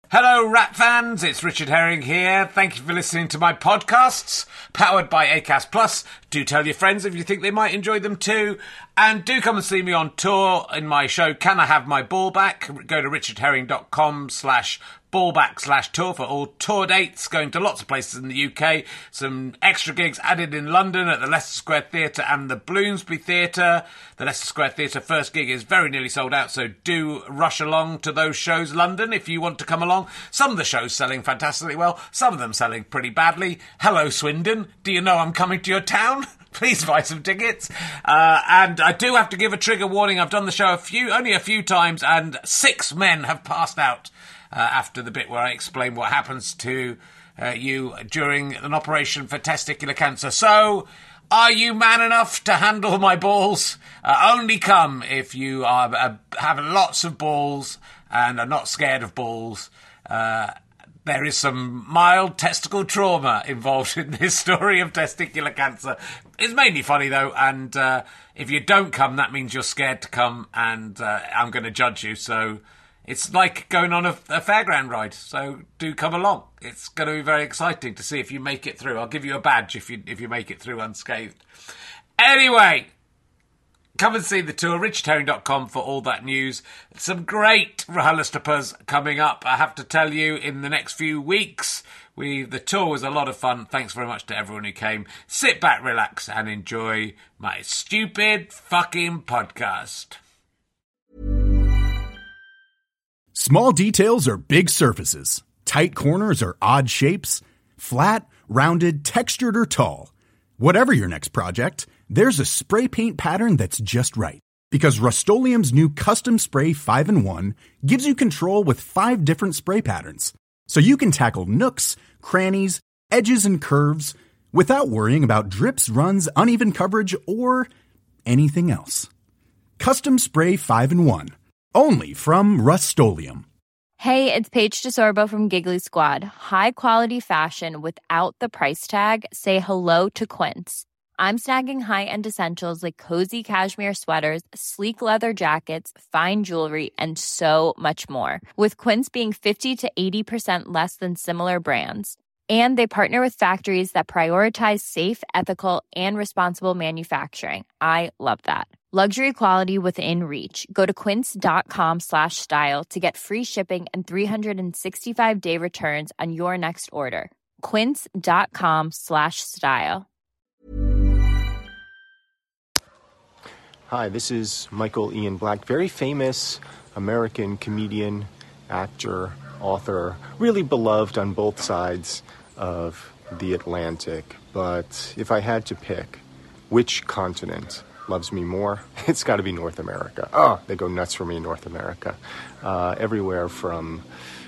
Hello, Rat fans. It's Richard Herring here. Thank you for listening to my podcasts, powered by Acast Plus. Do tell your friends if you think they might enjoy them too. And do come and see me on tour in my show, Can I Have My Ball Back? Go to richardherring.com/ballback/tour for all tour dates, going to lots of places in the UK. Some extra gigs added in London at the Leicester Square Theatre and the Bloomsbury Theatre. The Leicester Square Theatre first gig is very nearly sold out, so do rush along to those shows, London, if you want to come along. Some of the shows selling fantastically well, some of them selling pretty badly. Hello, Swindon. Do you know I'm coming to your town? Please buy some tickets. And I do have to give a trigger warning. I've done the show only a few times, and 6 men have passed out after the bit where I explain what happens to you during an operation for testicular cancer. So, are you man enough to handle my balls? Only come if you have lots of balls and are not scared of balls. There is some mild testicle trauma involved in this story of testicular cancer. It's mainly funny, though, and if you don't come, that means you're scared to come, and I'm going to judge you. So it's like going on a fairground ride, so do come along. It's going to be very exciting to see if you make it through. I'll give you a badge if you make it through unscathed. Anyway, come and see the tour, richardherring.com for all that news. Some great RHLSTPs coming up, I have to tell you, in the next few weeks. The tour was a lot of fun. Thanks very much to everyone who came. Sit back, relax, and enjoy my stupid fucking podcast. Small details are big surfaces. Tight corners are odd shapes. Flat, rounded, textured, or tall. Whatever your next project, there's a spray paint pattern that's just right. Because Rust-Oleum's new Custom Spray 5-in-1 gives you control with 5 different spray patterns. So you can tackle nooks, crannies, edges, and curves without worrying about drips, runs, uneven coverage, or anything else. Custom Spray 5-in-1. Only from Rust-Oleum. Hey, it's Paige DeSorbo from Giggly Squad. High quality fashion without the price tag. Say hello to Quince. I'm snagging high-end essentials like cozy cashmere sweaters, sleek leather jackets, fine jewelry, and so much more. With Quince being 50 to 80% less than similar brands. And they partner with factories that prioritize safe, ethical, and responsible manufacturing. I love that. Luxury quality within reach. Go to quince.com/style to get free shipping and 365-day returns on your next order. Quince.com/style. Hi, this is Michael Ian Black, very famous American comedian, actor, author, really beloved on both sides of the Atlantic. But if I had to pick which continent loves me more, it's got to be North America. Oh, they go nuts for me in North America. Everywhere from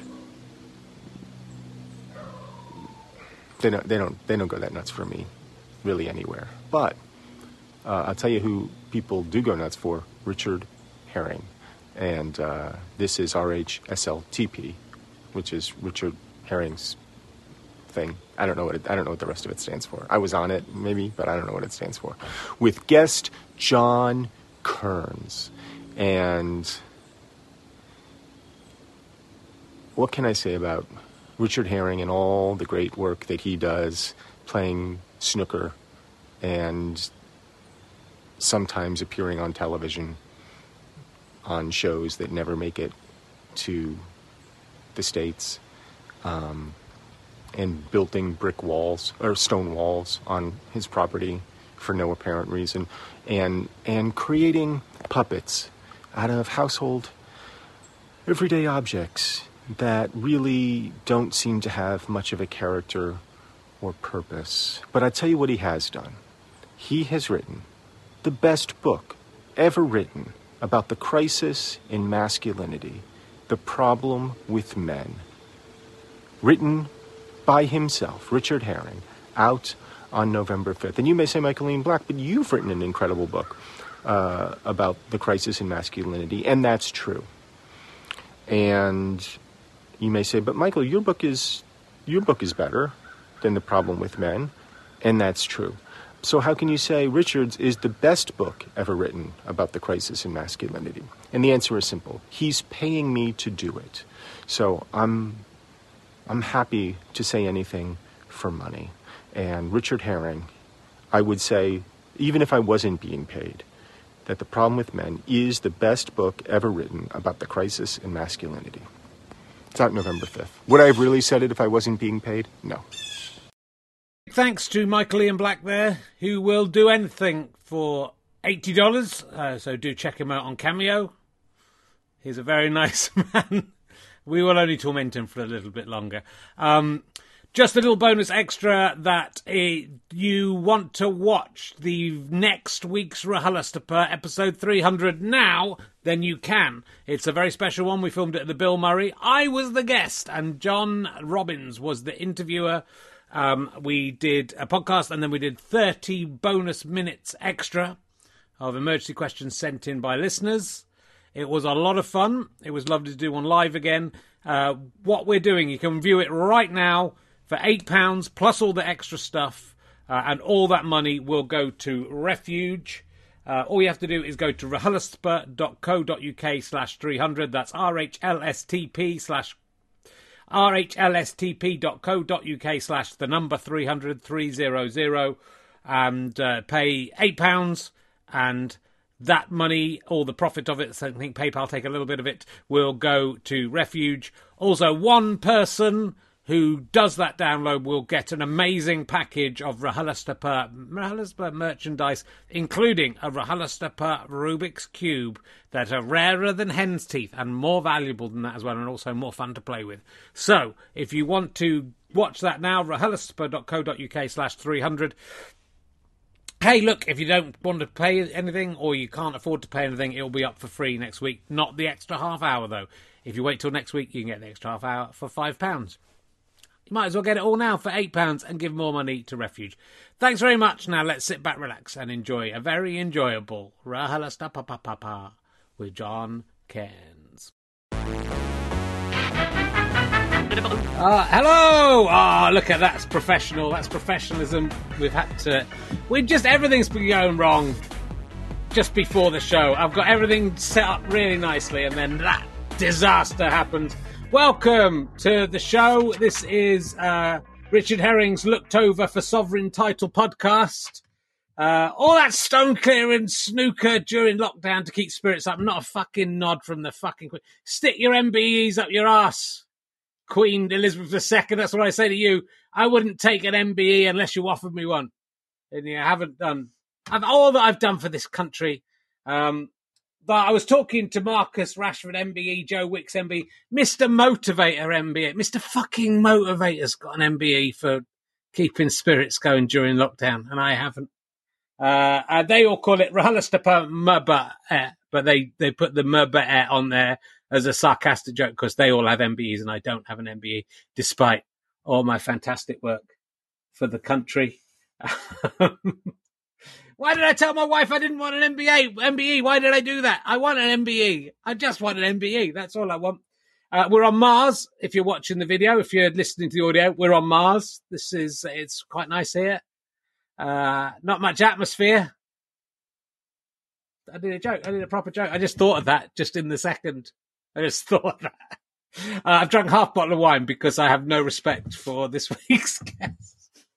they don't go that nuts for me, really anywhere. But I'll tell you who people do go nuts for: Richard Herring, and this is RHSLTP, which is Richard Herring's thing. I don't know what the rest of it stands for. I was on it, maybe, but I don't know what it stands for. With guest John Kearns. And what can I say about Richard Herring and all the great work that he does playing snooker and sometimes appearing on television on shows that never make it to the States, and building brick walls or stone walls on his property for no apparent reason, and creating puppets out of household everyday objects that really don't seem to have much of a character or purpose. But I tell you what he has done. He has written the best book ever written about the crisis in masculinity, the problem with men. Written by himself, Richard Herring, out on November 5th. And you may say, Michael Ian Black, but you've written an incredible book about the crisis in masculinity, and that's true. And you may say, but Michael, your book is better than The Problem with Men, and that's true. So how can you say Richard's is the best book ever written about the crisis in masculinity? And the answer is simple. He's paying me to do it. So I'm I'm happy to say anything for money. And Richard Herring, I would say, even if I wasn't being paid, that The Problem with Men is the best book ever written about the crisis in masculinity. It's out November 5th. Would I have really said it if I wasn't being paid? No. Thanks to Michael Ian Black there, who will do anything for $80. So do check him out on Cameo. He's a very nice man. We will only torment him for a little bit longer. Just a little bonus extra that you want to watch the next week's RHLSTP episode 300 now, then you can. It's a very special one. We filmed it at the Bill Murray. I was the guest and John Robbins was the interviewer. We did a podcast and then we did 30 bonus minutes extra of emergency questions sent in by listeners. It was a lot of fun. It was lovely to do one live again. What we're doing, you can view it right now for £8 plus all the extra stuff, and all that money will go to Refuge. All you have to do is go to rhlstp.co.uk/300. That's rhlstp.co.uk/300, and pay £8, and that money, all the profit of it, so I think PayPal take a little bit of it, will go to Refuge. Also, one person who does that download will get an amazing package of RHLSTP merchandise, including a RHLSTP Rubik's Cube that are rarer than hen's teeth and more valuable than that as well, and also more fun to play with. So, if you want to watch that now, rhlstp.co.uk/300. Hey, look, if you don't want to pay anything or you can't afford to pay anything, it'll be up for free next week. Not the extra half hour, though. If you wait till next week, you can get the extra half hour for £5. You might as well get it all now for £8 and give more money to Refuge. Thanks very much. Now let's sit back, relax, and enjoy a very enjoyable RHLSTP with John Cairns. Hello! Look at that. That's professional. That's professionalism. Everything's been going wrong just before the show. I've got everything set up really nicely, and then that disaster happens. Welcome to the show. This is Richard Herring's Looked Over for Sovereign Title podcast. All that stone clearing snooker during lockdown to keep spirits up. Not a fucking nod from the fucking Queen. Stick your MBEs up your ass, Queen Elizabeth II. That's what I say to you. I wouldn't take an MBE unless you offered me one. And you haven't done all that I've done for this country. But I was talking to Marcus Rashford, MBE, Joe Wicks, MBE, Mr. Motivator, MBE. Mr. fucking Motivator's got an MBE for keeping spirits going during lockdown, and I haven't. They all call it RHLSTP MBE, but they put the MBE on there as a sarcastic joke because they all have MBEs and I don't have an MBE, despite all my fantastic work for the country. Why did I tell my wife I didn't want an MBE? Why did I do that? I want an MBE. I just want an MBE. That's all I want. We're on Mars. If you're watching the video, if you're listening to the audio, we're on Mars. It's quite nice here. Not much atmosphere. I did a joke. I did a proper joke. I just thought of that just in the second. I just thought of that. I've drunk half a bottle of wine because I have no respect for this week's guest.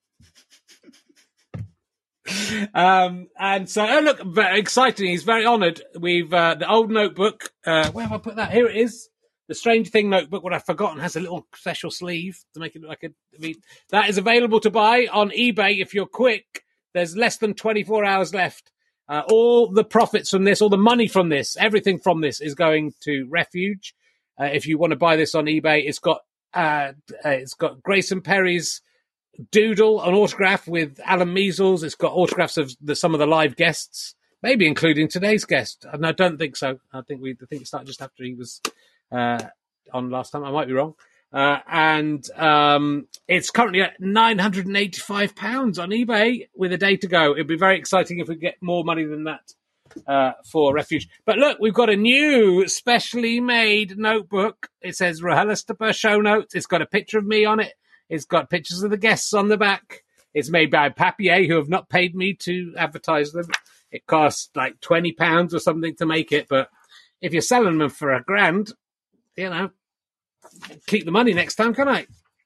And so, look, very exciting. He's very honoured. We've the old notebook. Where have I put that? Here it is. The Strange Thing notebook, what I've forgotten, has a little special sleeve to make it look like that is available to buy on eBay if you're quick. There's less than 24 hours left. All the profits from this, all the money from this, everything from this is going to Refuge. If you want to buy this on eBay, it's got Grayson Perry's doodle, an autograph with Alan Measles. It's got autographs of some of the live guests, maybe including today's guest. And I don't think so. I think it started just after he was on last time. I might be wrong. And it's currently at £985 on eBay with a day to go. It'd be very exciting if we get more money than that for Refuge. But look, we've got a new specially made notebook. It says RHLSTP show notes. It's got a picture of me on it. It's got pictures of the guests on the back. It's made by Papier, who have not paid me to advertise them. It costs like £20 or something to make it. But if you're selling them for £1,000, keep the money next time, can I?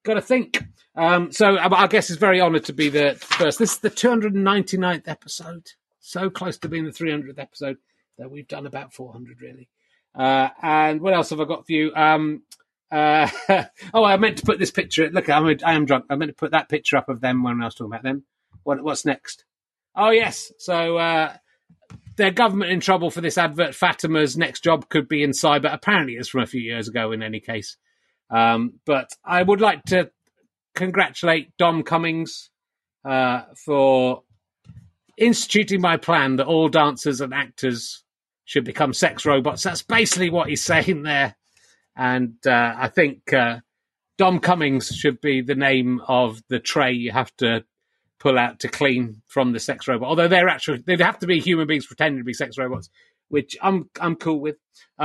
got to think. So I guess it's very honoured to be the first. This is the 299th episode. So close to being the 300th episode that we've done about 400, really. And what else have I got for you? I meant to put this picture. Look, I am drunk. I meant to put that picture up of them when I was talking about them. What's next? Oh, yes. So their government in trouble for this advert. Fatima's next job could be in cyber. Apparently it's from a few years ago in any case. But I would like to congratulate Dom Cummings for instituting my plan that all dancers and actors should become sex robots. That's basically what he's saying there. And I think Dom Cummings should be the name of the tray you have to pull out to clean from the sex robot. Although they'd have to be human beings pretending to be sex robots, which I'm cool with.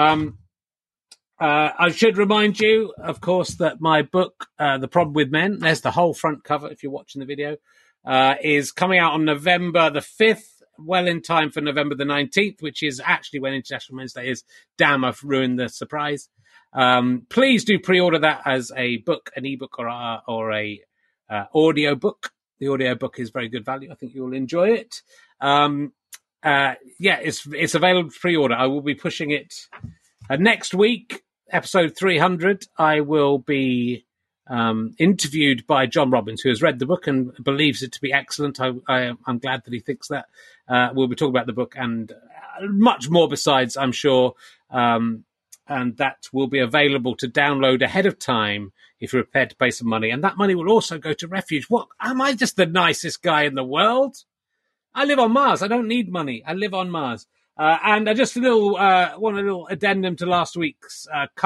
I should remind you, of course, that my book, The Problem with Men, there's the whole front cover if you're watching the video, is coming out on November the 5th, well in time for November the 19th, which is actually when International Men's Day is. Damn, I've ruined the surprise. Please do pre-order that as a book, an ebook, or a audio book. The audio book is very good value. I think you'll enjoy it. It's available for pre-order. I will be pushing it next week. Episode 300, I will be interviewed by John Robbins, who has read the book and believes it to be excellent. I'm glad that he thinks that. We'll be talking about the book and much more besides, I'm sure. And that will be available to download ahead of time if you're prepared to pay some money. And that money will also go to Refuge. What? Am I just the nicest guy in the world? I live on Mars. I don't need money. I live on Mars. And I just want a little addendum to last week's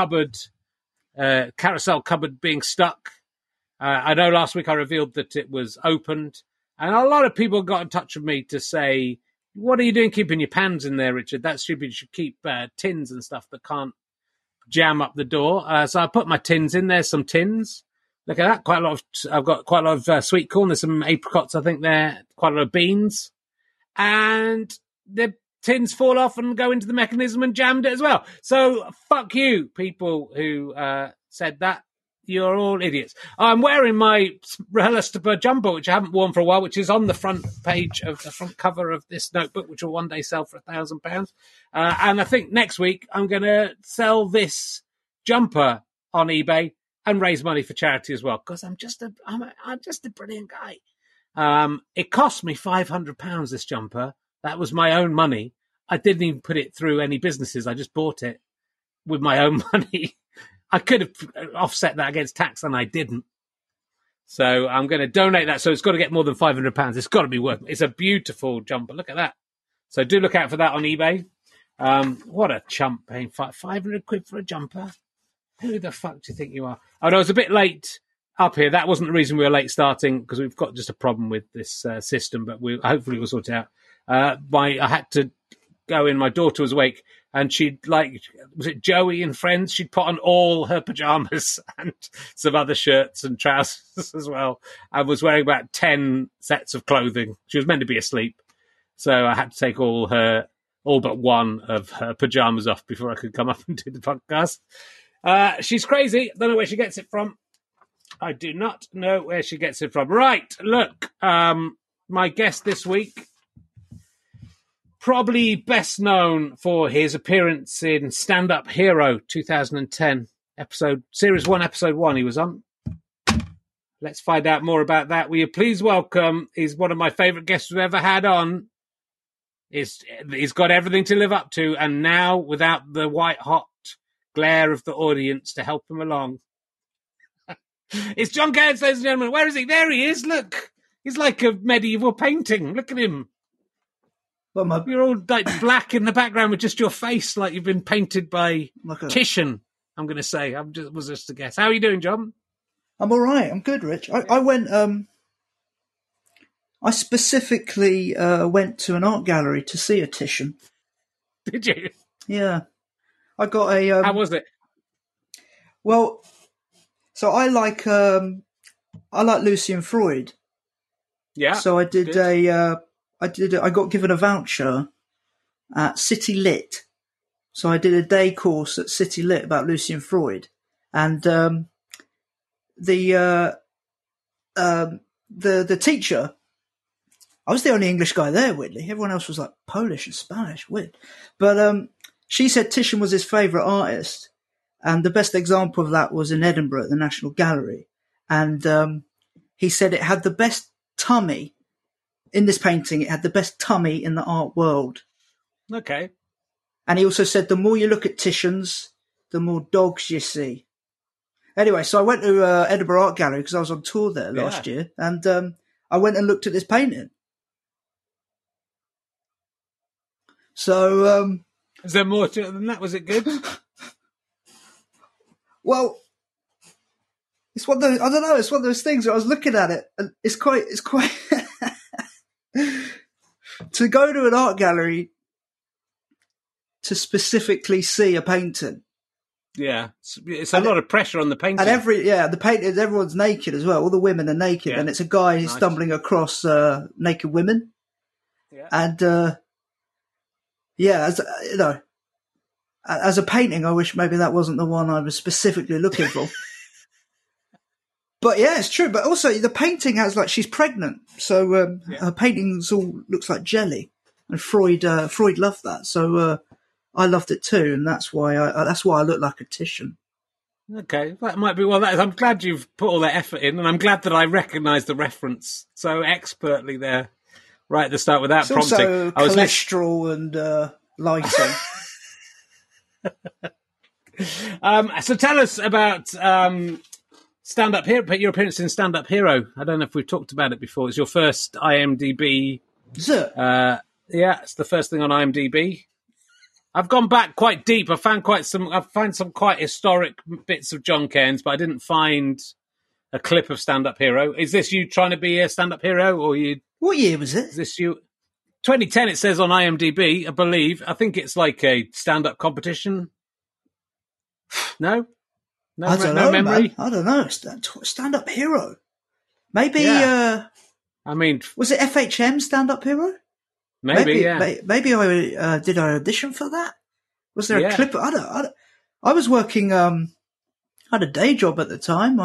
carousel cupboard being stuck. I know last week I revealed that it was opened, and a lot of people got in touch with me to say, "What are you doing keeping your pans in there, Richard? That's stupid. You should keep tins and stuff that can't jam up the door." So I put my tins in there. Some tins. Look at that. I've got quite a lot of sweet corn. There's some apricots, I think there. Quite a lot of beans, and the tins fall off and go into the mechanism and jammed it as well. So fuck you, people who said that. You're all idiots. I'm wearing my RHLSTP jumper, which I haven't worn for a while, which is on the front page of the front cover of this notebook, which will one day sell for £1,000. And I think next week I'm going to sell this jumper on eBay and raise money for charity as well, because I'm just a brilliant guy. It cost me £500, this jumper. That was my own money. I didn't even put it through any businesses. I just bought it with my own money. I could have offset that against tax, and I didn't. So I'm going to donate that. So it's got to get more than £500. It's got to be worth it. It's a beautiful jumper. Look at that. So do look out for that on eBay. What a chump paying £500 for a jumper. Who the fuck do you think you are? Oh, no, I was a bit late up here. That wasn't the reason we were late starting, because we've got just a problem with this system, but hopefully we'll sort it out. I had to go in. My daughter was awake, and she'd was it Joey and Friends? She'd put on all her pajamas and some other shirts and trousers as well. I was wearing about 10 sets of clothing. She was meant to be asleep, so I had to take all but one of her pajamas off before I could come up and do the podcast. She's crazy. Don't know where she gets it from. I do not know where she gets it from. Right, look, my guest this week, probably best known for his appearance in Stand Up Hero 2010, Series 1, Episode 1 he was on. Let's find out more about that. Will you please welcome, he's one of my favourite guests we've ever had on. He's got everything to live up to, and now without the white-hot glare of the audience to help him along. It's John Cairns, ladies and gentlemen. Where is he? There he is, look. He's like a medieval painting. Look at him. Well, you're all like black in the background with just your face, like you've been painted by Titian. I'm going to say. Was just a guess. How are you doing, John? I'm all right. I'm good, Rich. I went. I specifically went to an art gallery to see a Titian. Did you? Yeah. I got a. How was it? Well, so I like Lucian Freud. Yeah. So I did I got given a voucher at City Lit. So I did a day course at City Lit about Lucian Freud. And the teacher, I was the only English guy there, weirdly. Everyone else was like Polish and Spanish, weird. But she said Titian was his favourite artist. And the best example of that was in Edinburgh at the National Gallery. And he said it had the best tummy. In this painting, it had the best tummy in the art world. Okay. And he also said the more you look at Titian's, the more dogs you see. Anyway, so I went to Edinburgh Art Gallery because I was on tour there last year. And I went and looked at this painting. So... is there more to it than that? Was it good? Well, it's one of those, I don't know, it's one of those things where I was looking at it and it's quite to go to an art gallery to specifically see a painting. Yeah. It's a lot of pressure on the painting. And the painting, everyone's naked as well. All the women are naked and it's a guy stumbling across naked women. Yeah. And, as, you know, as a painting, I wish maybe that wasn't the one I was specifically looking for. But yeah, it's true. But also the painting has she's pregnant. So her paintings all looks like jelly. And Freud loved that. So I loved it too. And that's why I look like a Titian. Okay. That might be I'm glad you've put all that effort in. And I'm glad that I recognised the reference so expertly there right at the start without it's prompting. Also cholesterol and lighting. So tell us about Stand Up Hero, your appearance in Stand Up Hero. I don't know if we've talked about it before. It's your first IMDb. Is it? It's the first thing on IMDb. I've gone back quite deep. I found some quite historic bits of John Cairns, but I didn't find a clip of Stand Up Hero. Is this you trying to be a Stand Up Hero, or you? What year was it? Is this you? 2010, it says on IMDb, I believe. I think it's like a stand-up competition. No? I don't know, memory? Man. I don't know. Stand-up Hero. Maybe, was it FHM Stand-up Hero? Maybe Maybe I did I audition for that? Was there a clip? I was working, I had a day job at the time.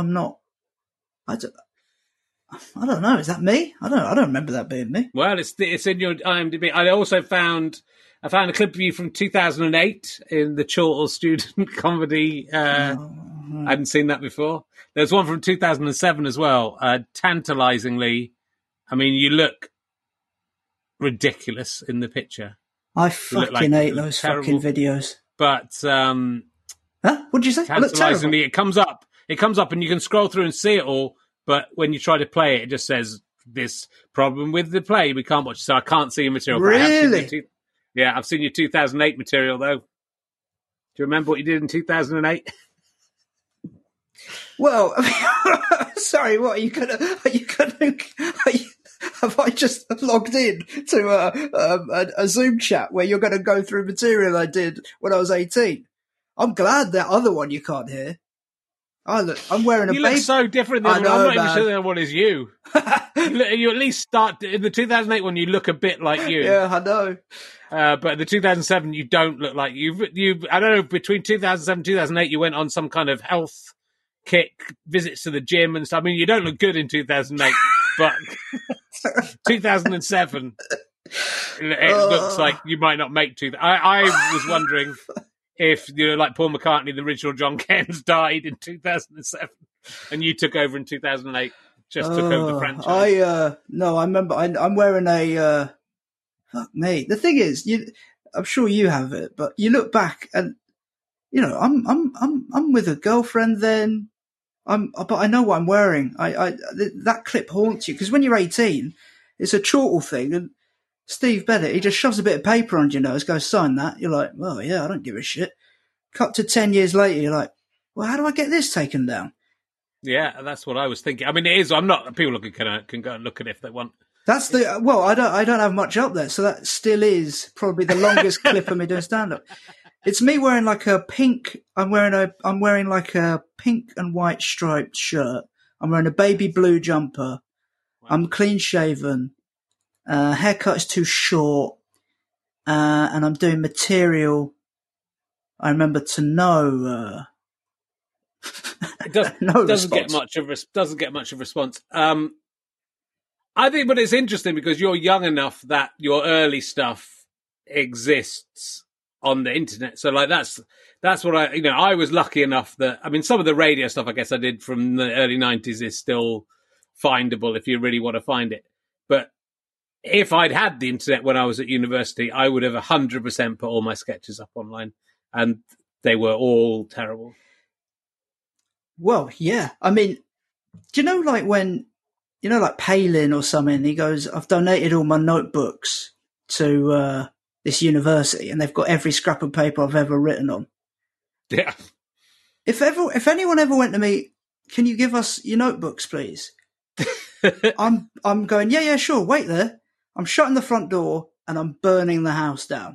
I don't know. Is that me? I don't remember that being me. Well, it's in your IMDb. I also found a clip of you from 2008 in the Chortle student comedy. I hadn't seen that before. There's one from 2007 as well. Tantalizingly, I mean, you look ridiculous in the picture. I fucking hate those fucking videos. But what'd you say? Tantalizingly, it comes up, and you can scroll through and see it all. But when you try to play it, it just says, this problem with the play, we can't watch it. So I can't see your material. Really? I've seen your 2008 material, though. Do you remember what you did in 2008? Well, sorry, what, have I just logged in to a Zoom chat where you're going to go through material I did when I was 18? I'm glad that other one you can't hear. I'm wearing a You look so different than I'm not even sure that one is you. You at least start in the 2008 one. You look a bit like you. Yeah, I know. But the 2007, you don't look like you. I don't know. Between 2007 and 2008, you went on some kind of health kick, visits to the gym and stuff. I mean, you don't look good in 2008, but 2007, it looks like you might not make two. I was wondering if, like Paul McCartney, the original John Cairns, died in 2007 and you took over in 2008, took over the franchise. No, I remember I'm wearing a, fuck me. The thing is, I'm sure you have it, but you look back and, I'm with a girlfriend then. But I know what I'm wearing. That clip haunts you because when you're 18, it's a chortle thing and Steve Bennett, he just shoves a bit of paper on your nose, goes, sign that. You're like, well, yeah, I don't give a shit. Cut to 10 years later, you're like, well, how do I get this taken down? Yeah, that's what I was thinking. I mean, it is. I'm not. People can go and look at it if they want. That's I don't have much up there, so that still is probably the longest clip of me doing stand up. It's me wearing like a pink. I'm wearing like a pink and white striped shirt. I'm wearing a baby blue jumper. Wow. I'm clean shaven. Haircut is too short, and I'm doing material. I remember to know It doesn't get much of response. I think, but it's interesting because you're young enough that your early stuff exists on the internet. So like that's what I was lucky enough that, I mean, some of the radio stuff I guess I did from the early 90s is still findable if you really want to find it. But if I'd had the internet when I was at university, I would have 100% put all my sketches up online, and they were all terrible. Well, yeah. I mean, do you know, like when, like Palin or something, he goes, I've donated all my notebooks to this university, and they've got every scrap of paper I've ever written on. Yeah. If anyone ever went to me, can you give us your notebooks, please? I'm going, yeah, sure, wait there. I'm shutting the front door and I'm burning the house down.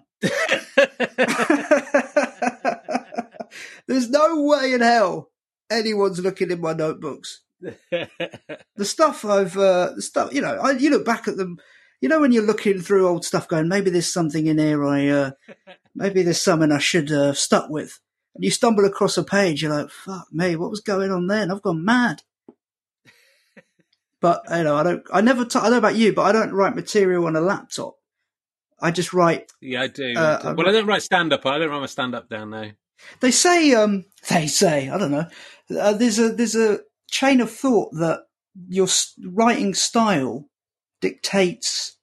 There's no way in hell anyone's looking in my notebooks. The stuff you look back at them, when you're looking through old stuff going, maybe there's something in here maybe there's something I should have stuck with. And you stumble across a page, you're like, fuck me, what was going on there? And I've gone mad. But, I don't know about you, but I don't write material on a laptop. I just write. Yeah, I do. I don't write stand-up. I don't write my stand-up down now. They say, I don't know. There's a chain of thought that your writing style dictates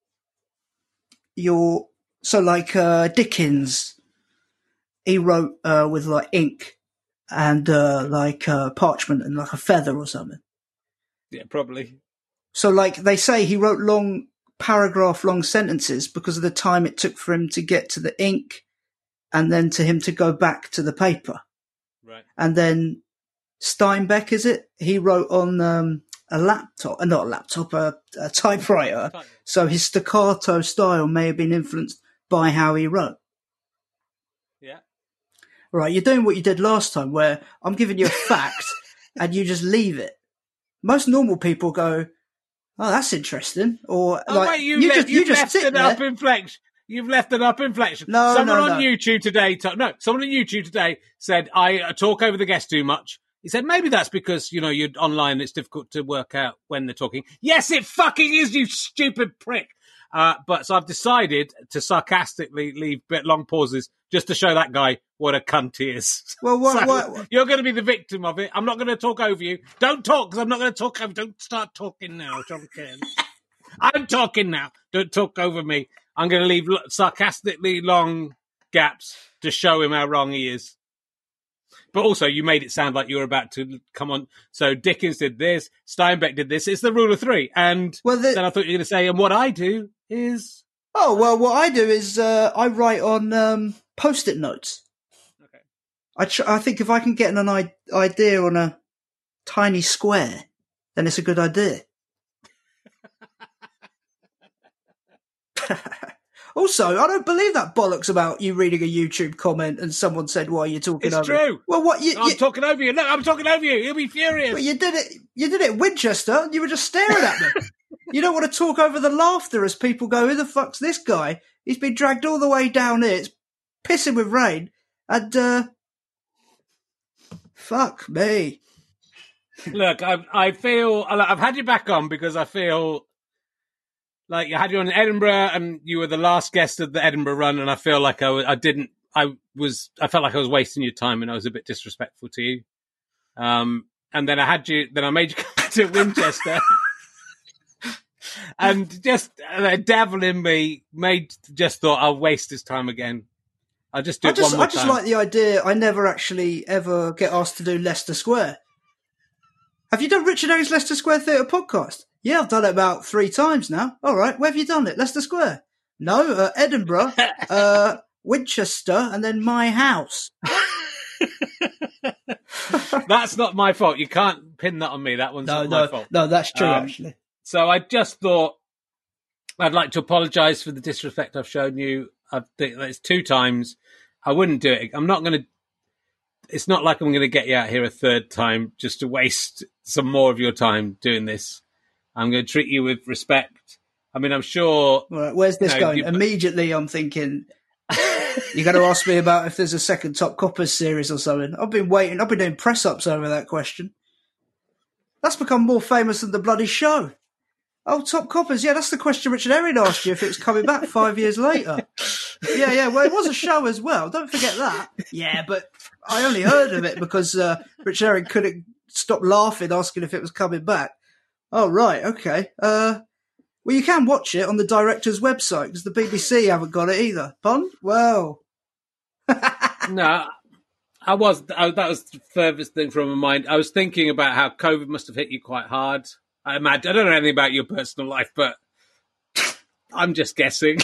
Dickens, he wrote with like ink and parchment and like a feather or something. Yeah, probably. So like they say he wrote long sentences because of the time it took for him to get to the ink and then to him to go back to the paper. Right. And then Steinbeck, is it? He wrote on a typewriter. So his staccato style may have been influenced by how he wrote. Yeah. Right, you're doing what you did last time where I'm giving you a fact and you just leave it. Most normal people go, oh, that's interesting. Or you've left an up inflection. You've left an up inflection. Someone on YouTube today said, I talk over the guest too much. He said, maybe that's because, you're online, it's difficult to work out when they're talking. Yes, it fucking is, you stupid prick. So I've decided to sarcastically leave long pauses just to show that guy what a cunt he is. Well, what? You're going to be the victim of it. I'm not going to talk over you. Don't talk, because I'm not going to talk over you. Don't start talking now, John Cairns. I'm talking now. Don't talk over me. I'm going to leave sarcastically long gaps to show him how wrong he is. But also, you made it sound like you were about to come on. So Dickens did this, Steinbeck did this. It's the rule of three. And then I thought you were going to say, and what I do is... Oh, well, what I do is I write on Post-it notes. Okay. I think if I can get an idea on a tiny square, then it's a good idea. Also, I don't believe that bollocks about you reading a YouTube comment and someone said, "Why are you talking over?" It's true. Well, what? I'm talking over you. Look, I'm talking over you. You'll be furious. Well, you did it. You did it at Winchester. And you were just staring at me. You don't want to talk over the laughter as people go, "Who the fuck's this guy? He's been dragged all the way down here. It's pissing with rain." And fuck me. Look, I feel I've had you back on because I feel. Like, I had you on in Edinburgh, and you were the last guest of the Edinburgh run, and I feel like I felt like I was wasting your time, and I was a bit disrespectful to you. And then I made you come to Winchester, and just the devil in me thought I'll waste this time again. I'll just do it one more time. I just like the idea. I never actually ever get asked to do Leicester Square. Have you done Richard Herring's Leicester Square Theatre podcast? Yeah, I've done it about 3 times now. All right, where have you done it? Leicester Square? No, Edinburgh, Winchester, and then my house. That's not my fault. You can't pin that on me. That one's not my fault. No, that's true, actually. So I just thought I'd like to apologise for the disrespect I've shown you. It's 2 times. I wouldn't do it. I'm not going to... It's not like I'm going to get you out here a 3rd time just to waste some more of your time doing this. I'm going to treat you with respect. I mean, I'm sure... Right, where's this going? Immediately, I'm thinking, You're going to ask me about if there's a second Top Coppers series or something. I've been waiting. I've been doing press-ups over that question. That's become more famous than the bloody show. Oh, Top Coppers. Yeah, that's the question Richard Herring asked you if it was coming back 5 years later. Yeah. Well, it was a show as well. Don't forget that. Yeah, but I only heard of it because Richard Herring couldn't stop laughing asking if it was coming back. Oh, right. Okay. Well, you can watch it on the director's website because the BBC haven't got it either. Pardon? Well. No, that was the furthest thing from my mind. I was thinking about how COVID must have hit you quite hard. I imagine. I don't know anything about your personal life, but I'm just guessing.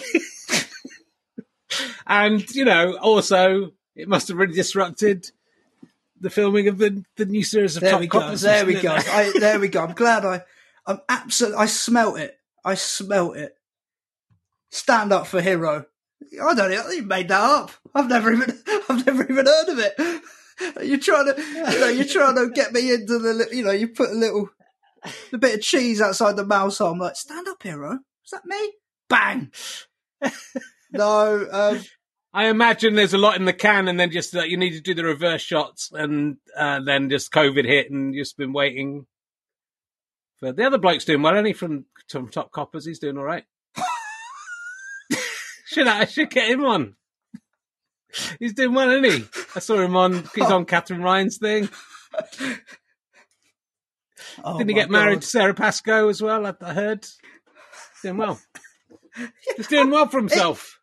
And, also, it must have really disrupted the filming of the new series of Top Coppers. There we go. There we go. I'm glad I smelt it. Stand up for Hero. I don't know. You made that up. I've never even heard of it. You're trying to get me into you put a bit of cheese outside the mouse hole. I'm like, stand up, Hero. Is that me? Bang. No. I imagine there's a lot in the can, and then just you need to do the reverse shots, and then just COVID hit, and you've just been waiting. But the other bloke's doing well, only from Top Coppers. He's doing all right. I should get him on. He's doing well, isn't he? I saw him he's on Catherine Ryan's thing. Didn't he get married to Sarah Pascoe as well? I heard. Doing well. He's doing well for himself.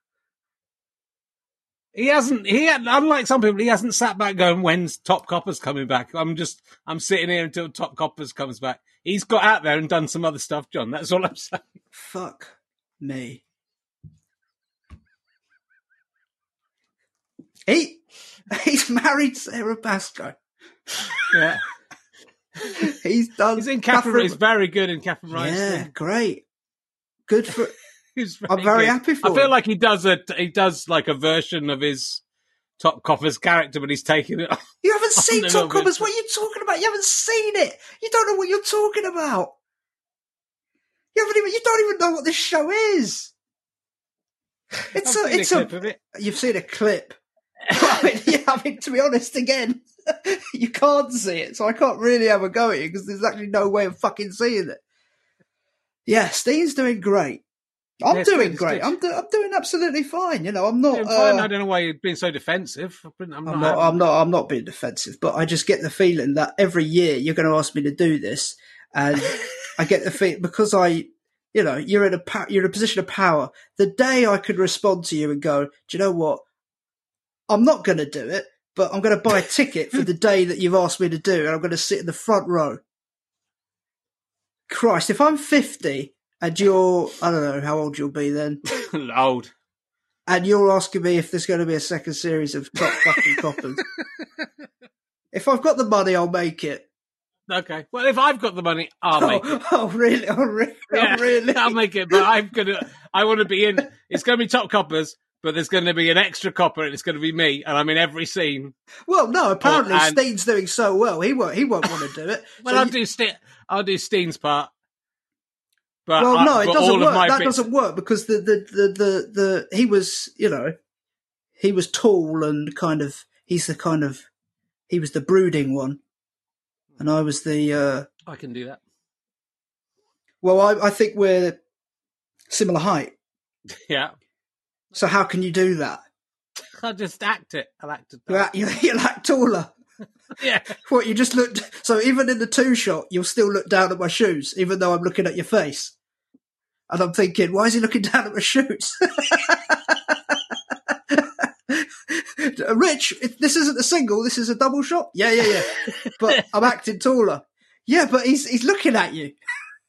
Unlike some people, he hasn't sat back going, when's Top Coppers coming back? I'm sitting here until Top Coppers comes back. He's got out there and done some other stuff, John. That's all I'm saying. Fuck me. He's married Sarah Pascoe. Yeah. He's in Catherine. He's very good in Catherine Ryan's thing. Yeah, great. Good for. I'm very happy for him. I feel like he does like a version of his Top Coppers character, but he's taking it. You haven't seen Top Coppers. What are you talking about? You haven't seen it. You don't know what you're talking about. You don't even know what this show is. You've seen a clip. I mean, to be honest, again, you can't see it, so I can't really have a go at you because there's actually no way of fucking seeing it. Yeah, Steen's doing great. I'm doing great. I'm doing absolutely fine. I'm not. Fine. I don't know why you're being so defensive. I'm not being defensive, but I just get the feeling that every year you're going to ask me to do this, and I get the feeling because you're in a position of power. The day I could respond to you and go, do you know what? I'm not going to do it, but I'm going to buy a ticket for the day that you've asked me to do, and I'm going to sit in the front row. Christ, if I'm 50 and you're, I don't know how old you'll be then. Old. And you're asking me if there's going to be a second series of Top fucking Coppers. If I've got the money, I'll make it. Okay. Well, if I've got the money, I'll make it. Oh, really? Really? I'll make it, but I want to be in, it's going to be Top Coppers. But there's going to be an extra copper, and it's going to be me, and I'm in every scene. Well, no, apparently Steen's doing so well. He won't want to do it. Well, so I'll do Steen's part. But it doesn't work. That doesn't work because he was tall and he was the brooding one, and I was the. I can do that. Well, I think we're similar height. Yeah. So how can you do that? I'll just act it. I'll act it. You'll act taller. Yeah. What, you just looked... So even in the two shot, you'll still look down at my shoes, even though I'm looking at your face. And I'm thinking, why is he looking down at my shoes? Rich, this isn't a single, this is a double shot? Yeah. But I'm acting taller. Yeah, but he's looking at you.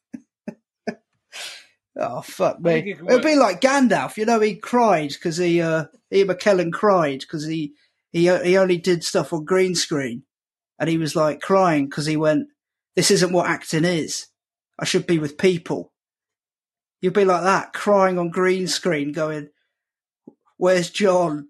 Oh, fuck me. It'd be like Gandalf. He cried because Ian McKellen cried because he only did stuff on green screen. And he was like crying because he went, this isn't what acting is. I should be with people. You'd be like that, crying on green screen going, where's John?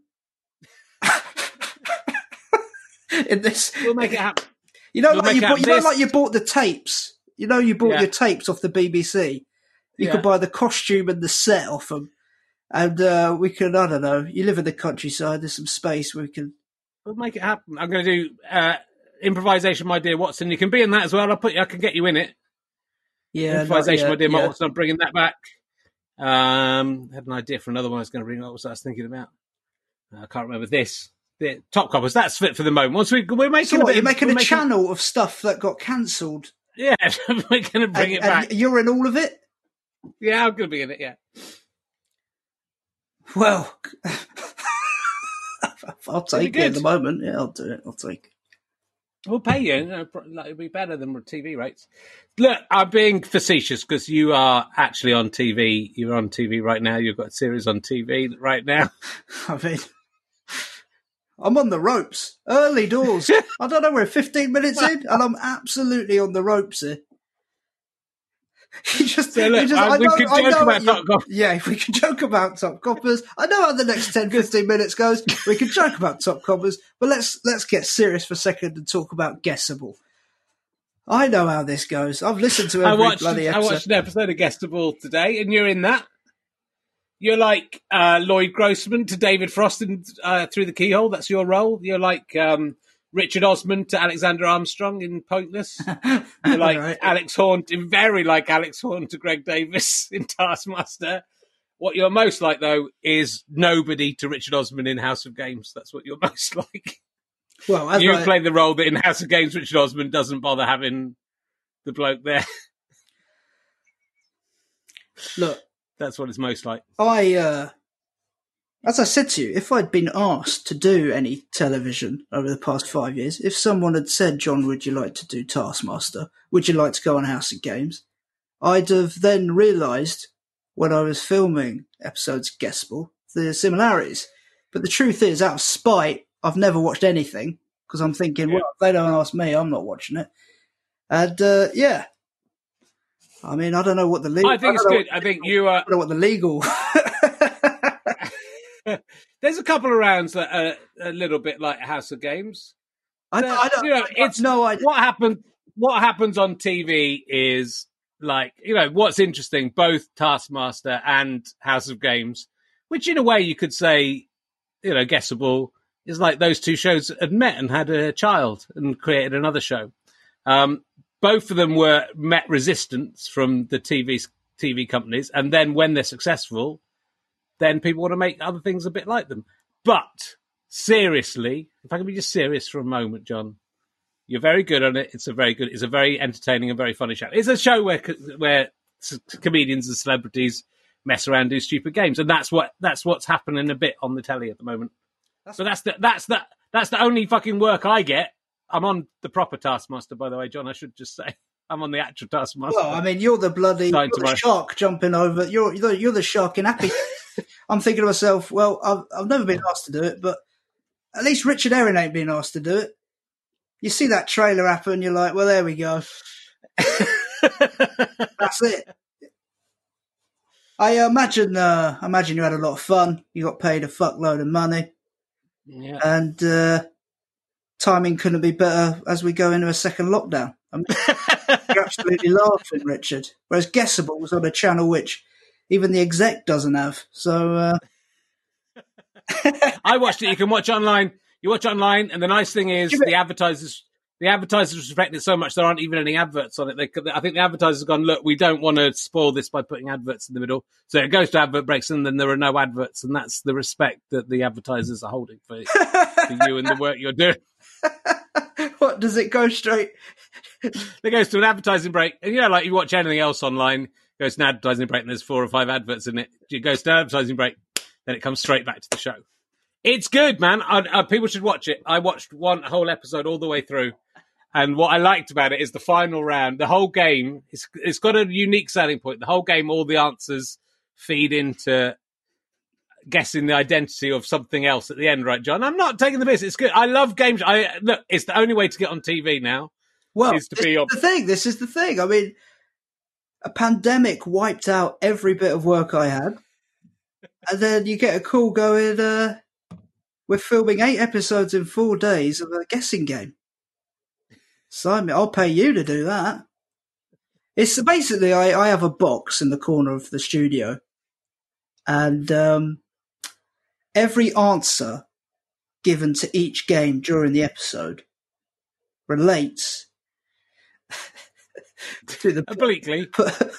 In this. We'll make it happen. You bought the tapes. You bought your tapes off the BBC. You could buy the costume and the set off them. And we can, I don't know, you live in the countryside, there's some space where we can... We'll make it happen. I'm going to do improvisation, my dear Watson. You can be in that as well. I can get you in it. Yeah, improvisation, my dear Watson. I'm bringing that back. Had an idea for another one I was going to bring. What was I thinking about? I can't remember this. The Top Coppers. That's fit for the moment. Once we're making, you're making a channel of stuff that got cancelled. Yeah, we're going to bring it back. You're in all of it. Yeah, I'm going to be in it. Yeah. Well, I'll take it at the moment. Yeah, I'll do it. I'll take it. We'll pay you. It'll be better than TV rates. Look, I'm being facetious because you are actually on TV. You're on TV right now. You've got a series on TV right now. I mean, I'm on the ropes. Early doors. I don't know, we're 15 minutes in and I'm absolutely on the ropes here. We can joke about Top Coppers. Yeah, we can joke about Top Coppers. I know how the next 10, 15 minutes goes. We can joke about Top Coppers, but let's get serious for a second and talk about Guessable. I know how this goes. I've listened to every bloody episode. I watched an episode of Guessable today, and you're in that. You're like Lloyd Grossman to David Frost in Through the Keyhole. That's your role. You're like Richard Osman to Alexander Armstrong in Pointless. You're like right. Alex Horn, very like Alex Horn to Greg Davis in Taskmaster. What you're most like, though, is nobody to Richard Osman in House of Games. That's what you're most like. Well, you play the role that in House of Games, Richard Osman doesn't bother having the bloke there. Look. That's what it's most like. As I said to you, if I'd been asked to do any television over the past 5 years, if someone had said, John, would you like to do Taskmaster? Would you like to go on House of Games? I'd have then realised when I was filming episodes of Guessable, the similarities. But the truth is, out of spite, I've never watched anything because I'm thinking, well, if they don't ask me, I'm not watching it. And, yeah. I mean, I don't know what the legal... I think it's good. I think you are... I don't know what the legal... There's a couple of rounds that are a little bit like House of Games. I don't... You know, it's no idea. What happens on TV is, like, you know, what's interesting, both Taskmaster and House of Games, which in a way you could say, you know, Guessable is like those two shows had met and had a child and created another show. Both of them met resistance from the TV companies, and then when they're successful, then people want to make other things a bit like them. But seriously, if I can be just serious for a moment, John, you're very good on it. It's a very entertaining and very funny show. It's a show where comedians and celebrities mess around, do stupid games, and that's what's happening a bit on the telly at the moment. So that's the only fucking work I get. I'm on the proper Taskmaster, by the way, John. I should just say I'm on the actual Taskmaster. Well, I mean, you're the shark jumping over. You're the shark in Happy. I'm thinking to myself, well, I've never been asked to do it, but at least Richard Herring ain't been asked to do it. You see that trailer happen, you're like, well, there we go. That's it. I imagine you had a lot of fun. You got paid a fuckload of money. Yeah. And timing couldn't be better as we go into a second lockdown. I mean, you're absolutely laughing, Richard. Whereas Guessable was on a channel which even the exec doesn't have. So I watched it. You can watch online. You watch online, and the nice thing is the advertisers respect it so much there aren't even any adverts on it. I think the advertisers have gone, look, we don't want to spoil this by putting adverts in the middle. So it goes to advert breaks, and then there are no adverts, and that's the respect that the advertisers are holding for you and the work you're doing. What, does it go straight? It goes to an advertising break. And, you know, like you watch anything else online, it goes to an advertising break and there's 4 or 5 adverts in it. It goes to an advertising break, then it comes straight back to the show. It's good, man. People should watch it. I watched one whole episode all the way through. And what I liked about it is the final round. The whole game, it's got a unique selling point. The whole game, all the answers feed into guessing the identity of something else at the end, right, John? I'm not taking the piss. It's good. I love games. Look, it's the only way to get on TV now. Well, this is the thing. I mean, a pandemic wiped out every bit of work I had. And then you get a call going, we're filming 8 episodes in 4 days of a guessing game. Sign me. I'll pay you to do that. It's basically, I have a box in the corner of the studio. And every answer given to each game during the episode relates to the obliquely.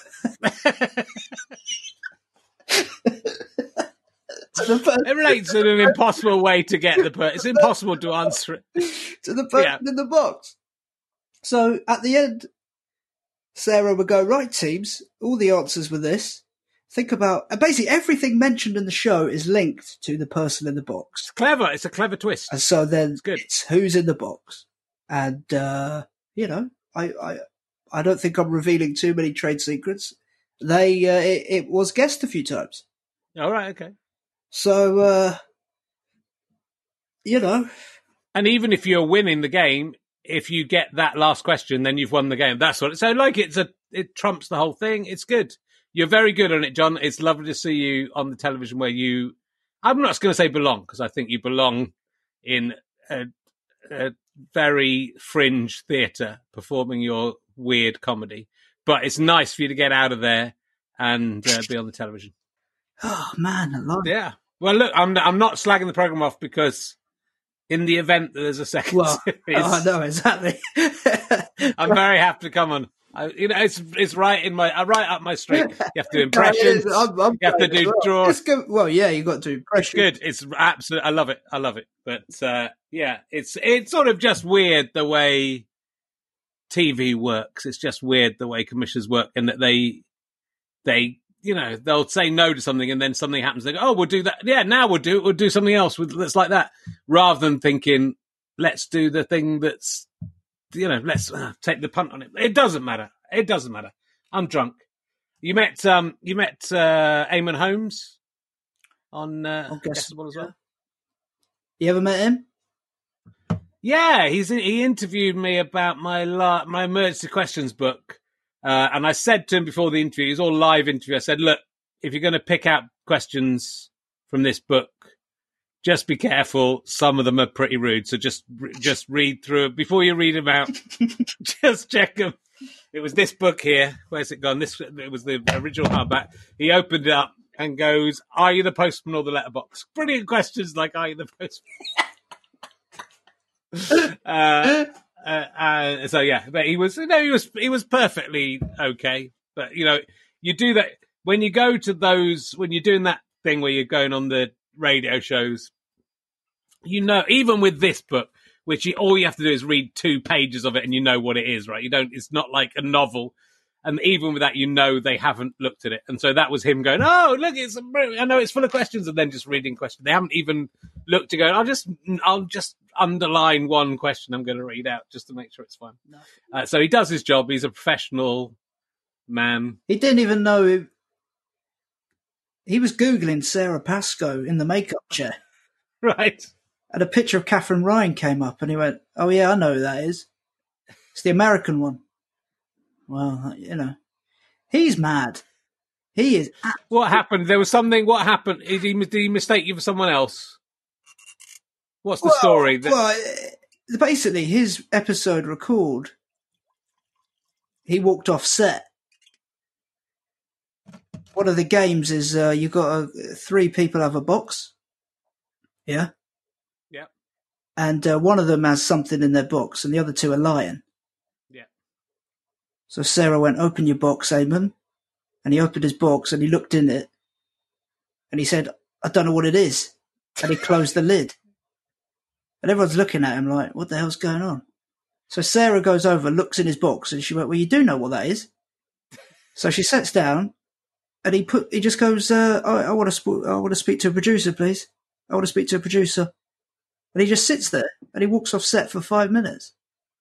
It relates in an impossible way to get the person. It's impossible to answer it to the person in the box. So at the end, Sarah would go, right, teams, all the answers were this. Think about basically everything mentioned in the show is linked to the person in the box. It's clever. It's a clever twist. And so then it's who's in the box. And, you know, I don't think I'm revealing too many trade secrets. It was guessed a few times. All right. Okay. So, you know. And even if you're winning the game, if you get that last question, then you've won the game. That's what. So, like, it trumps the whole thing. It's good. You're very good on it, John. It's lovely to see you on the television where you. I'm not going to say belong because I think you belong in a very fringe theatre performing your weird comedy. But it's nice for you to get out of there and be on the television. Oh man, I love it. Yeah. Well, look, I'm not slagging the program off because in the event that there's a second series, I know exactly. I'm very happy to come on. It's right in my right up my street. You have to do impressions. You have to do draws. Well, yeah, you got to do impressions. Good. It's absolute. I love it. But yeah, it's sort of just weird the way TV works. It's just weird the way commissioners work, and that they they'll say no to something, and then something happens. They go, "Oh, we'll do that. Yeah, now we'll do something else that's like that," rather than thinking, "Let's do the thing that's." Let's take the punt on it. It doesn't matter. I'm drunk. You met Eamon Holmes on Guessable as well. You ever met him? Yeah, he interviewed me about my emergency questions book, and I said to him before the interview, it was all live interview. I said, "Look, if you're going to pick out questions from this book, just be careful. Some of them are pretty rude. So just read through it before you read them out. Just check them." It was this book here. Where's it gone? It was the original hardback. He opened it up and goes, "Are you the postman or the letterbox?" Brilliant questions like, "Are you the postman?" So yeah, but he was perfectly okay. But you do that when you go to those when you're doing that thing where you're going on the radio shows, even with this book, which all you have to do is read 2 pages of it and you know what it is, right? It's not like a novel. And even with that, they haven't looked at it. And so that was him going, "Oh, look, I know it's full of questions," and then just reading questions. They haven't even looked to go, I'll just underline one question I'm going to read out just to make sure it's fine. No. So he does his job. He's a professional man. He didn't even know he was Googling Sarah Pascoe in the makeup chair. Right. And a picture of Catherine Ryan came up and he went, "Oh yeah, I know who that is. It's the American one." Well, he's mad. He is. What happened? There was something. What happened? Did he mistake you for someone else? What's the story? Basically, his episode record, he walked off set. One of the games is you've got 3 people have a box. Yeah? Yeah. And one of them has something in their box and the other 2 are lying. Yeah. So Sarah went, "Open your box, Eamon." And he opened his box and he looked in it and he said, "I don't know what it is." And he closed the lid. And everyone's looking at him like, what the hell's going on? So Sarah goes over, looks in his box and she went, "Well, you do know what that is." So she sits down. And he just goes, I want to speak to a producer, please. I want to speak to a producer. And he just sits there and he walks off set for 5 minutes.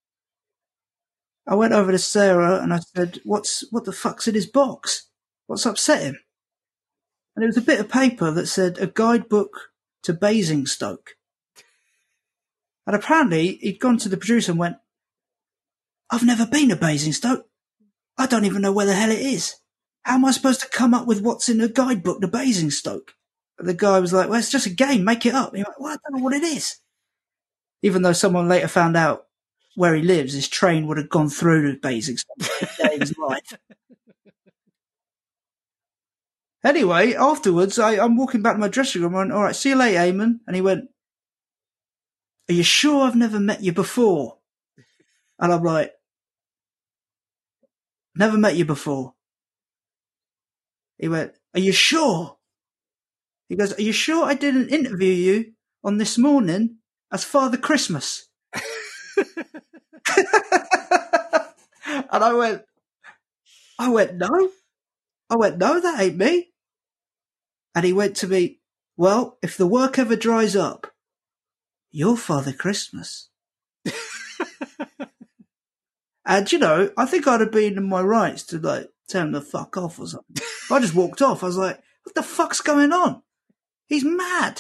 I went over to Sarah and I said, what the fuck's in his box? What's upset him? And it was a bit of paper that said a guidebook to Basingstoke. And apparently he'd gone to the producer and went, "I've never been to Basingstoke. I don't even know where the hell it is. How am I supposed to come up with what's in a guidebook to Basingstoke?" And the guy was like, "Well, it's just a game. Make it up." And he went, "Well, I don't know what it is." Even though someone later found out where he lives, his train would have gone through to Basingstoke every day of his life. Anyway, afterwards, I'm walking back to my dressing room. I went, all right, see you later, Eamon. And he went, are you sure I've never met you before? And I'm like, never met you before. He went, are you sure? He goes, are you sure I didn't interview you on This Morning as Father Christmas? And I went, no. I went, no, that ain't me. And he went to me, well, if the work ever dries up, you're Father Christmas. And, you know, I think I'd have been in my rights to, like, tell him to fuck off or something. I just walked off. I was like, what the fuck's going on? He's mad.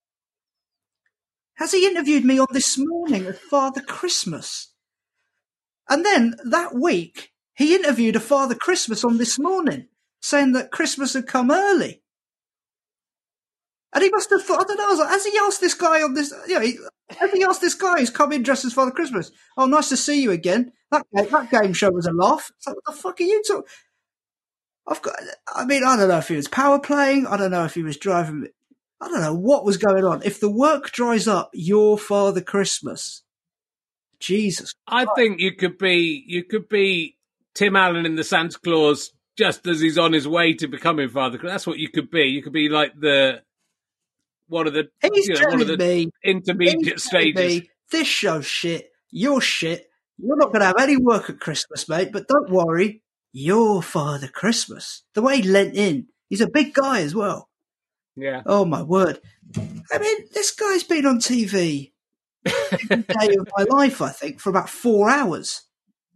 Has he interviewed me on This Morning as Father Christmas? And then that week, he interviewed a Father Christmas on This Morning, saying that Christmas had come early. And he must have thought, I don't know, I was like, has he asked this guy on this, you know, has he asked this guy who's come in dressed as Father Christmas? Oh, nice to see you again. That game show was a laugh. It's like, what the fuck are you talking? I don't know if he was power playing. I don't know if he was driving. I don't know what was going on. If the work dries up, you're Father Christmas. Jesus Christ. I think you could be Tim Allen in the Santa Claus just as he's on his way to becoming Father Christmas. That's what you could be. You could be like one of the intermediate stages. This show's shit. You're shit. You're not going to have any work at Christmas, mate, but don't worry. You're Father Christmas. The way he leant in. He's a big guy as well. Yeah. Oh, my word. I mean, this guy's been on TV every day of my life, I think, for about 4 hours.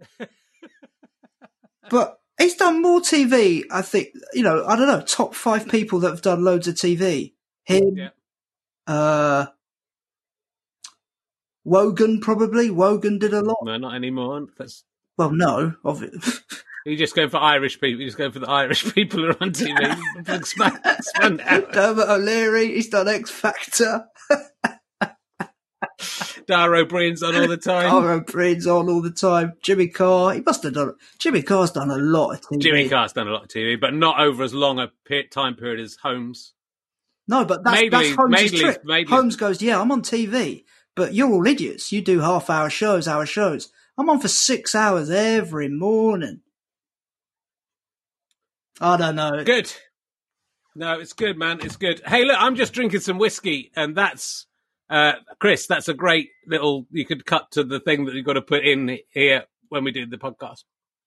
But he's done more TV, I think, you know, I don't know, top 5 people that have done loads of TV. Him. Yeah. Wogan, probably. Wogan did a lot. No, not anymore. Well, no. You just go for Irish people. You just go for the Irish people who are on TV. Dermot O'Leary, he's done X Factor. Dara O'Brien's on all the time. Dara O'Brien's on all the time. Jimmy Carr, he must have done it. Jimmy Carr's done a lot of TV. Jimmy Carr's done a lot of TV, but not over as long a time period as Holmes. No, but that's Holmes' trick. Holmes goes, yeah, I'm on TV, but you're all idiots. You do half-hour shows, hour shows. I'm on for 6 hours every morning. I don't know. Good. No, it's good, man. It's good. Hey, look, I'm just drinking some whiskey, and that's, Chris, that's a great little, you could cut to the thing that you've got to put in here when we do the podcast.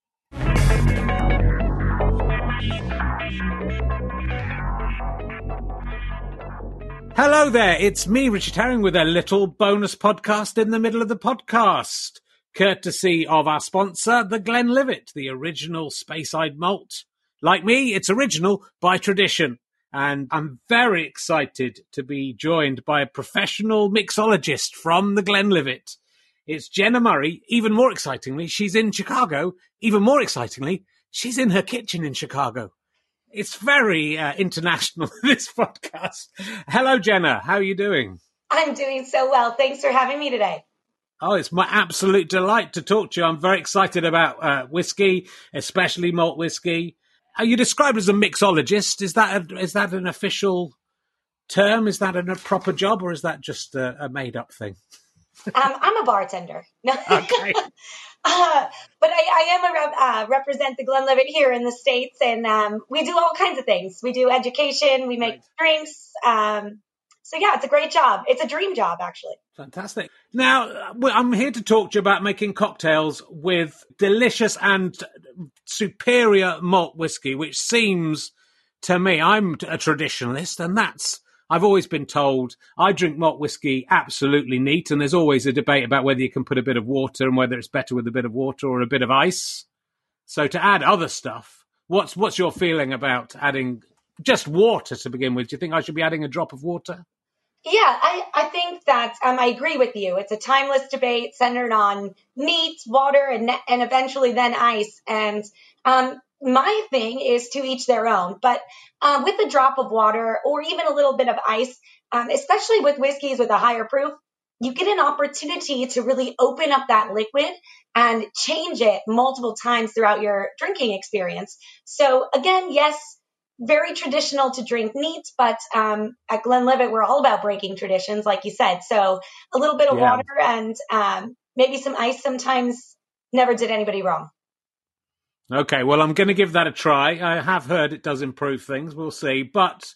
Hello there, it's me, Richard Herring, with a little bonus podcast in the middle of the podcast, courtesy of our sponsor, the Glenlivet, the original Speyside malt. Like me, it's original by tradition, and I'm very excited to be joined by a professional mixologist from the Glenlivet. It's Jenna Murray. Even more excitingly, she's in Chicago. Even more excitingly, she's in her kitchen in Chicago. It's very international, this podcast. Hello, Jenna. How are you doing? I'm doing so well. Thanks for having me today. Oh, it's my absolute delight to talk to you. I'm very excited about whiskey, especially malt whiskey. Are you described as a mixologist? Is that an official term? Is that a proper job, or is that just a made-up thing? I'm a bartender. No. Okay. But I am represent the Glenlivet here in the States, and we do all kinds of things. We do education, we make drinks. So yeah, it's a great job. It's a dream job, actually. Fantastic. Now, I'm here to talk to you about making cocktails with delicious and superior malt whiskey, which seems to me, I'm a traditionalist, and I've always been told I drink malt whiskey absolutely neat, and there's always a debate about whether you can put a bit of water and whether it's better with a bit of water or a bit of ice. So to add other stuff, what's your feeling about adding just water to begin with? Do you think I should be adding a drop of water? Yeah, I think that I agree with you. It's a timeless debate centered on neat, water, and eventually then ice. And my thing is to each their own. But with a drop of water or even a little bit of ice, especially with whiskeys with a higher proof, you get an opportunity to really open up that liquid and change it multiple times throughout your drinking experience. So again, yes, very traditional to drink neat, but at Glenlivet, we're all about breaking traditions, like you said. So a little bit of water and maybe some ice sometimes never did anybody wrong. Okay, well, I'm going to give that a try. I have heard it does improve things. We'll see. But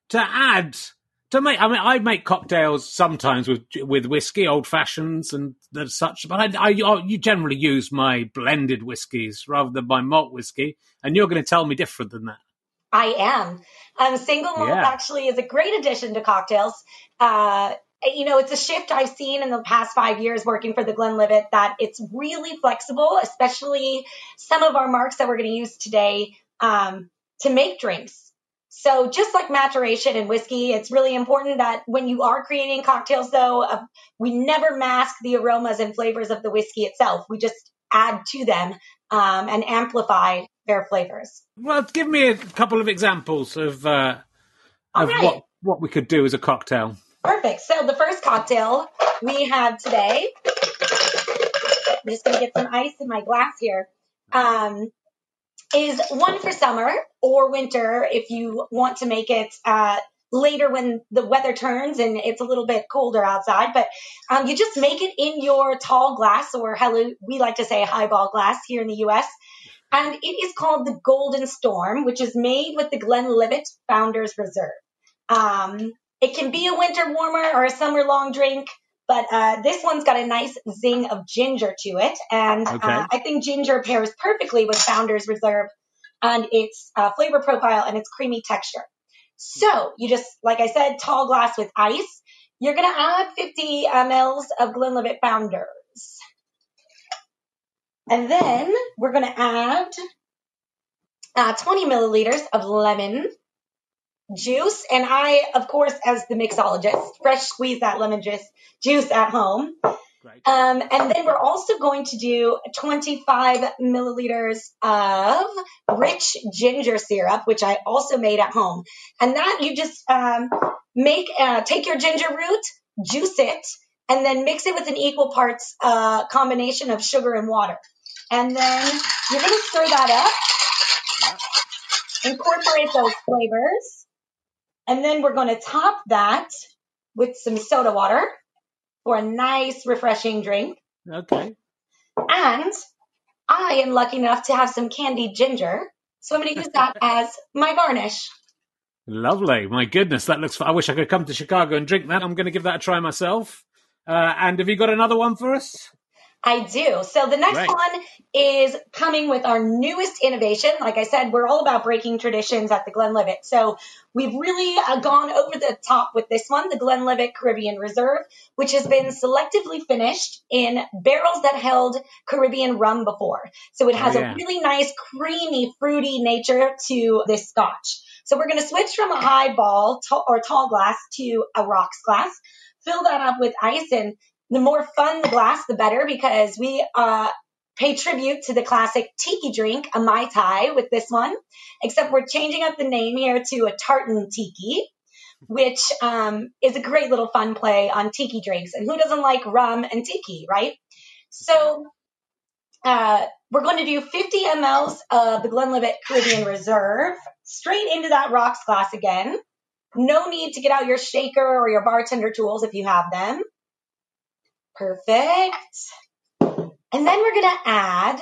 I make cocktails sometimes with whiskey, old fashions and such. But you generally use my blended whiskies rather than my malt whiskey. And you're going to tell me different than that. I am. Single malt actually is a great addition to cocktails. It's a shift I've seen in the past 5 years working for the Glenlivet, that it's really flexible, especially some of our marks that we're going to use today to make drinks. So just like maturation in whiskey, it's really important that when you are creating cocktails, though, we never mask the aromas and flavors of the whiskey itself. We just add to them and amplify their flavors. Well, give me a couple of examples of what we could do as a cocktail. Perfect. So the first cocktail we have today, I'm just going to get some ice in my glass here, is one for summer or winter if you want to make it later when the weather turns and it's a little bit colder outside. But you just make it in your tall glass, or we like to say highball glass here in the U.S., and it is called the Golden Storm, which is made with the Glenlivet Founders Reserve. It can be a winter warmer or a summer long drink, but this one's got a nice zing of ginger to it. And I think ginger pairs perfectly with Founders Reserve and its flavor profile and its creamy texture. So you just, like I said, tall glass with ice. You're going to add 50 mLs of Glenlivet Founders. And then we're going to add 20 milliliters of lemon juice. And I, of course, as the mixologist, fresh squeeze that lemon juice at home. Right. And then we're also going to do 25 milliliters of rich ginger syrup, which I also made at home. And that you just take your ginger root, juice it, and then mix it with an equal parts combination of sugar and water. And then you're going to stir that up, incorporate those flavors. And then we're going to top that with some soda water for a nice, refreshing drink. Okay. And I am lucky enough to have some candied ginger, so I'm going to use that as my garnish. Lovely. My goodness, that looks fun. I wish I could come to Chicago and drink that. I'm going to give that a try myself. And have you got another one for us? I do. So the next one is coming with our newest innovation. Like I said, we're all about breaking traditions at the Glenlivet. So we've really gone over the top with this one, the Glenlivet Caribbean Reserve, which has been selectively finished in barrels that held Caribbean rum before. So it has a really nice, creamy, fruity nature to this scotch. So we're going to switch from a highball or tall glass to a rocks glass, fill that up with ice, and the more fun the glass, the better, because we pay tribute to the classic tiki drink, a Mai Tai, with this one, except we're changing up the name here to a tartan tiki, which is a great little fun play on tiki drinks. And who doesn't like rum and tiki, right? So we're going to do 50 mLs of the Glenlivet Caribbean Reserve straight into that rocks glass again. No need to get out your shaker or your bartender tools if you have them. Perfect. And then we're going to add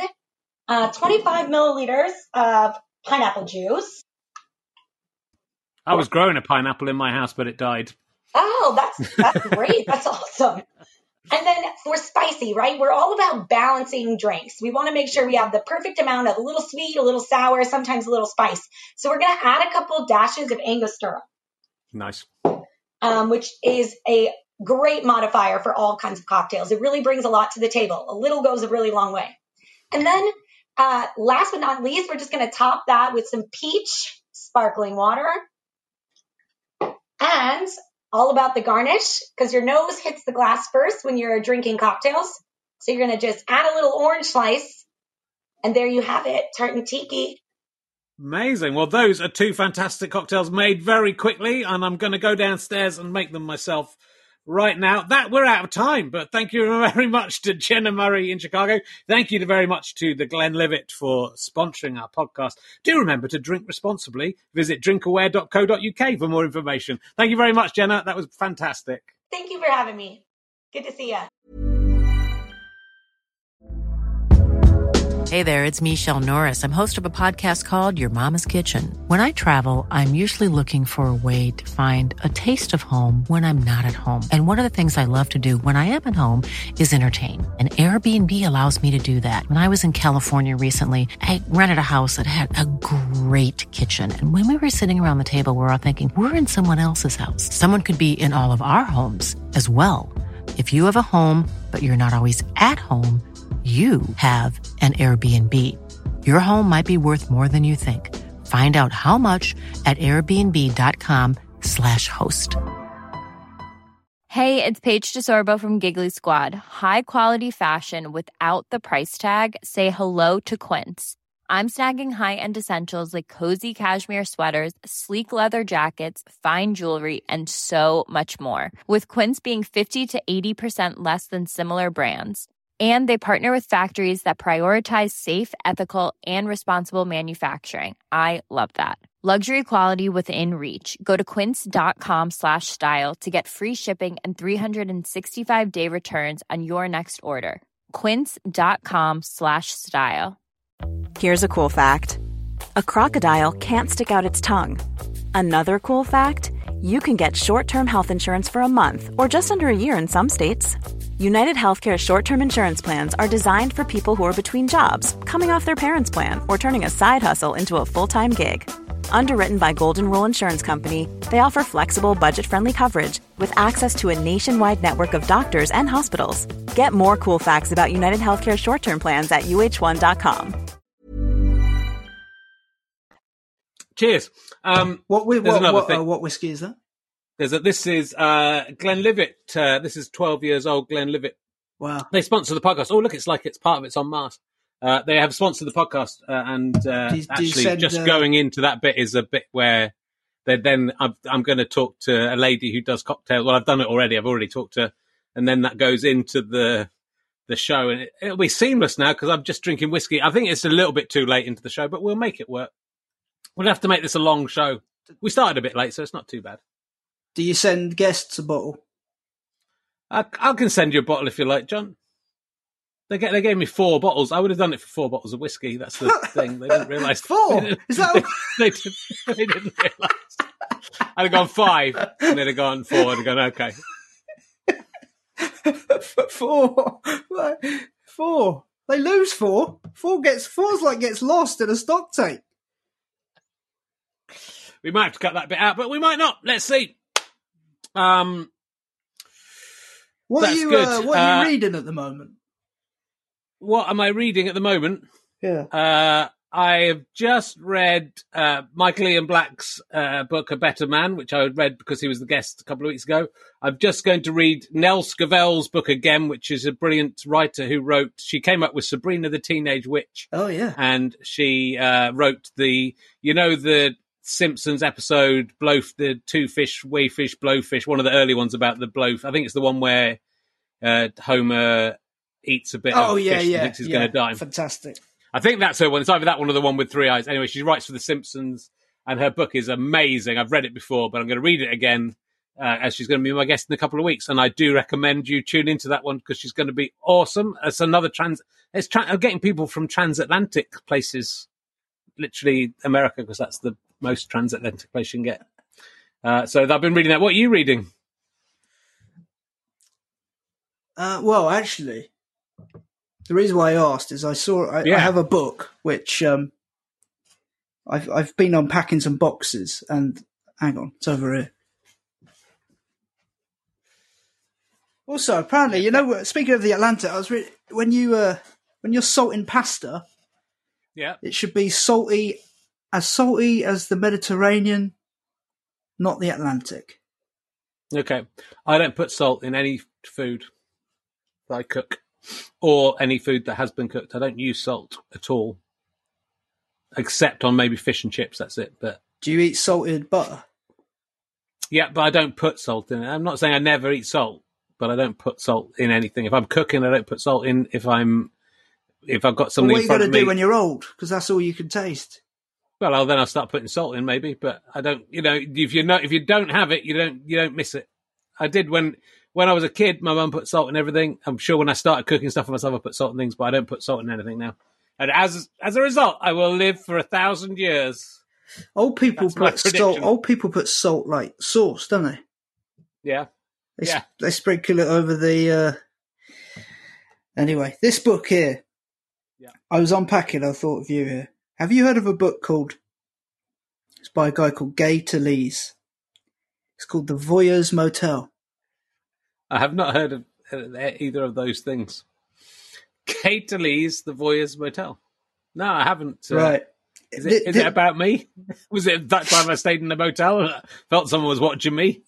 25 milliliters of pineapple juice. I was growing a pineapple in my house, but it died. Oh, that's great. That's awesome. And then for spicy, right? We're all about balancing drinks. We want to make sure we have the perfect amount of a little sweet, a little sour, sometimes a little spice. So we're going to add a couple dashes of Angostura. Nice. Which is a great modifier for all kinds of cocktails. It really brings a lot to the table. A little goes a really long way. And then last but not least, we're just going to top that with some peach sparkling water. And all about the garnish, because your nose hits the glass first when you're drinking cocktails. So you're going to just add a little orange slice. And there you have it, tartan tiki. Amazing. Well, those are two fantastic cocktails made very quickly, and I'm going to go downstairs and make them myself right now. That we're out of time, but thank you very much to Jenna Murray in Chicago. Thank you very much to the Glenlivet for sponsoring our podcast. Do remember to drink responsibly. Visit drinkaware.co.uk for more information. Thank you very much, Jenna. That was fantastic. Thank you for having me. Good to see you. Hey there, it's Michelle Norris. I'm host of a podcast called Your Mama's Kitchen. When I travel, I'm usually looking for a way to find a taste of home when I'm not at home. And one of the things I love to do when I am at home is entertain. And Airbnb allows me to do that. When I was in California recently, I rented a house that had a great kitchen. And when we were sitting around the table, we were all thinking, we're in someone else's house. Someone could be in all of our homes as well. If you have a home, but you're not always at home, you have an Airbnb. Your home might be worth more than you think. Find out how much at airbnb.com/host. Hey, it's Paige DeSorbo from Giggly Squad. High quality fashion without the price tag. Say hello to Quince. I'm snagging high-end essentials like cozy cashmere sweaters, sleek leather jackets, fine jewelry, and so much more. With Quince being 50 to 80% less than similar brands. And they partner with factories that prioritize safe, ethical, and responsible manufacturing. I love that. Luxury quality within reach. Go to quince.com/style to get free shipping and 365-day returns on your next order. Quince.com/style. Here's a cool fact. A crocodile can't stick out its tongue. Another cool fact, you can get short-term health insurance for a month or just under a year in some states. United Healthcare short-term insurance plans are designed for people who are between jobs, coming off their parents' plan, or turning a side hustle into a full-time gig. Underwritten by Golden Rule Insurance Company, they offer flexible, budget-friendly coverage with access to a nationwide network of doctors and hospitals. Get more cool facts about United Healthcare short-term plans at uh1.com. Cheers. What whiskey is that? This is Glenlivet. This is 12 years old Glenlivet. Wow. They sponsor the podcast. Oh, look, it's like it's part of it's on Mars. They have sponsored the podcast, going into that bit is a bit where I'm going to talk to a lady who does cocktails. Well, I've done it already. I've already talked to her. And then that goes into the show. And it'll be seamless now because I'm just drinking whiskey. I think it's a little bit too late into the show, but we'll make it work. We'll have to make this a long show. We started a bit late, so it's not too bad. Do you send guests a bottle? I can send you a bottle if you like, John. They gave me 4 bottles. I would have done it for 4 bottles of whiskey. That's the thing. They didn't realise. 4? Is that? They didn't realise. I'd have gone 5, and they'd have gone 4. I'd have gone okay. 4. 4. They lose 4. 4's like gets lost in a stock take. We might have to cut that bit out, but we might not. Let's see. What are you reading at the moment? What am I reading at the moment? Yeah. I have just read Michael Ian Black's book, A Better Man, which I read because he was the guest a couple of weeks ago. I'm just going to read Nell Scovell's book again, which is a brilliant writer who she came up with Sabrina the Teenage Witch. Oh, yeah. And she wrote the Simpsons episode, the two fish, wee fish, blowfish, one of the early ones about the blow. I think it's the one where Homer eats a bit of fish and thinks he's going to die. Fantastic. I think that's her one. It's either that one or the one with 3 eyes. Anyway, she writes for The Simpsons, and her book is amazing. I've read it before, but I'm going to read it again as she's going to be my guest in a couple of weeks. And I do recommend you tune into that one because she's going to be awesome. It's another getting people from transatlantic places, literally America, because that's the most transatlantic place you can get. So I've been reading that. What are you reading? Well, actually, the reason why I asked is I have a book which I've been unpacking some boxes, and hang on, it's over here. Also, apparently, speaking of the Atlantic, I was when you're salting pasta, it should be salty as the Mediterranean, not the Atlantic. Okay, I don't put salt in any food that I cook, or any food that has been cooked. I don't use salt at all, except on maybe fish and chips. That's it. But do you eat salted butter? Yeah, but I don't put salt in it. I'm not saying I never eat salt, but I don't put salt in anything. If I'm cooking, I don't put salt in. If I've got something. Well, what are you going to do when you're old? Because that's all you can taste. Well, then I'll start putting salt in, maybe. But I don't. If you don't have it, you don't miss it. I did when I was a kid. My mum put salt in everything. I'm sure when I started cooking stuff for myself, I put salt in things, but I don't put salt in anything now. And as a result, I will live for 1,000 years. Old people put salt. Old people put salt like sauce, don't they? Yeah. They sprinkle it over the. Anyway, this book here. Yeah. I was unpacking. I thought of you here. Have you heard of a book called? It's by a guy called Gay Talese. It's called The Voyeur's Motel. I have not heard of either of those things. Gay Talese, The Voyeur's Motel. No, I haven't. Right. Is it about me? Was it that time I stayed in the motel and I felt someone was watching me?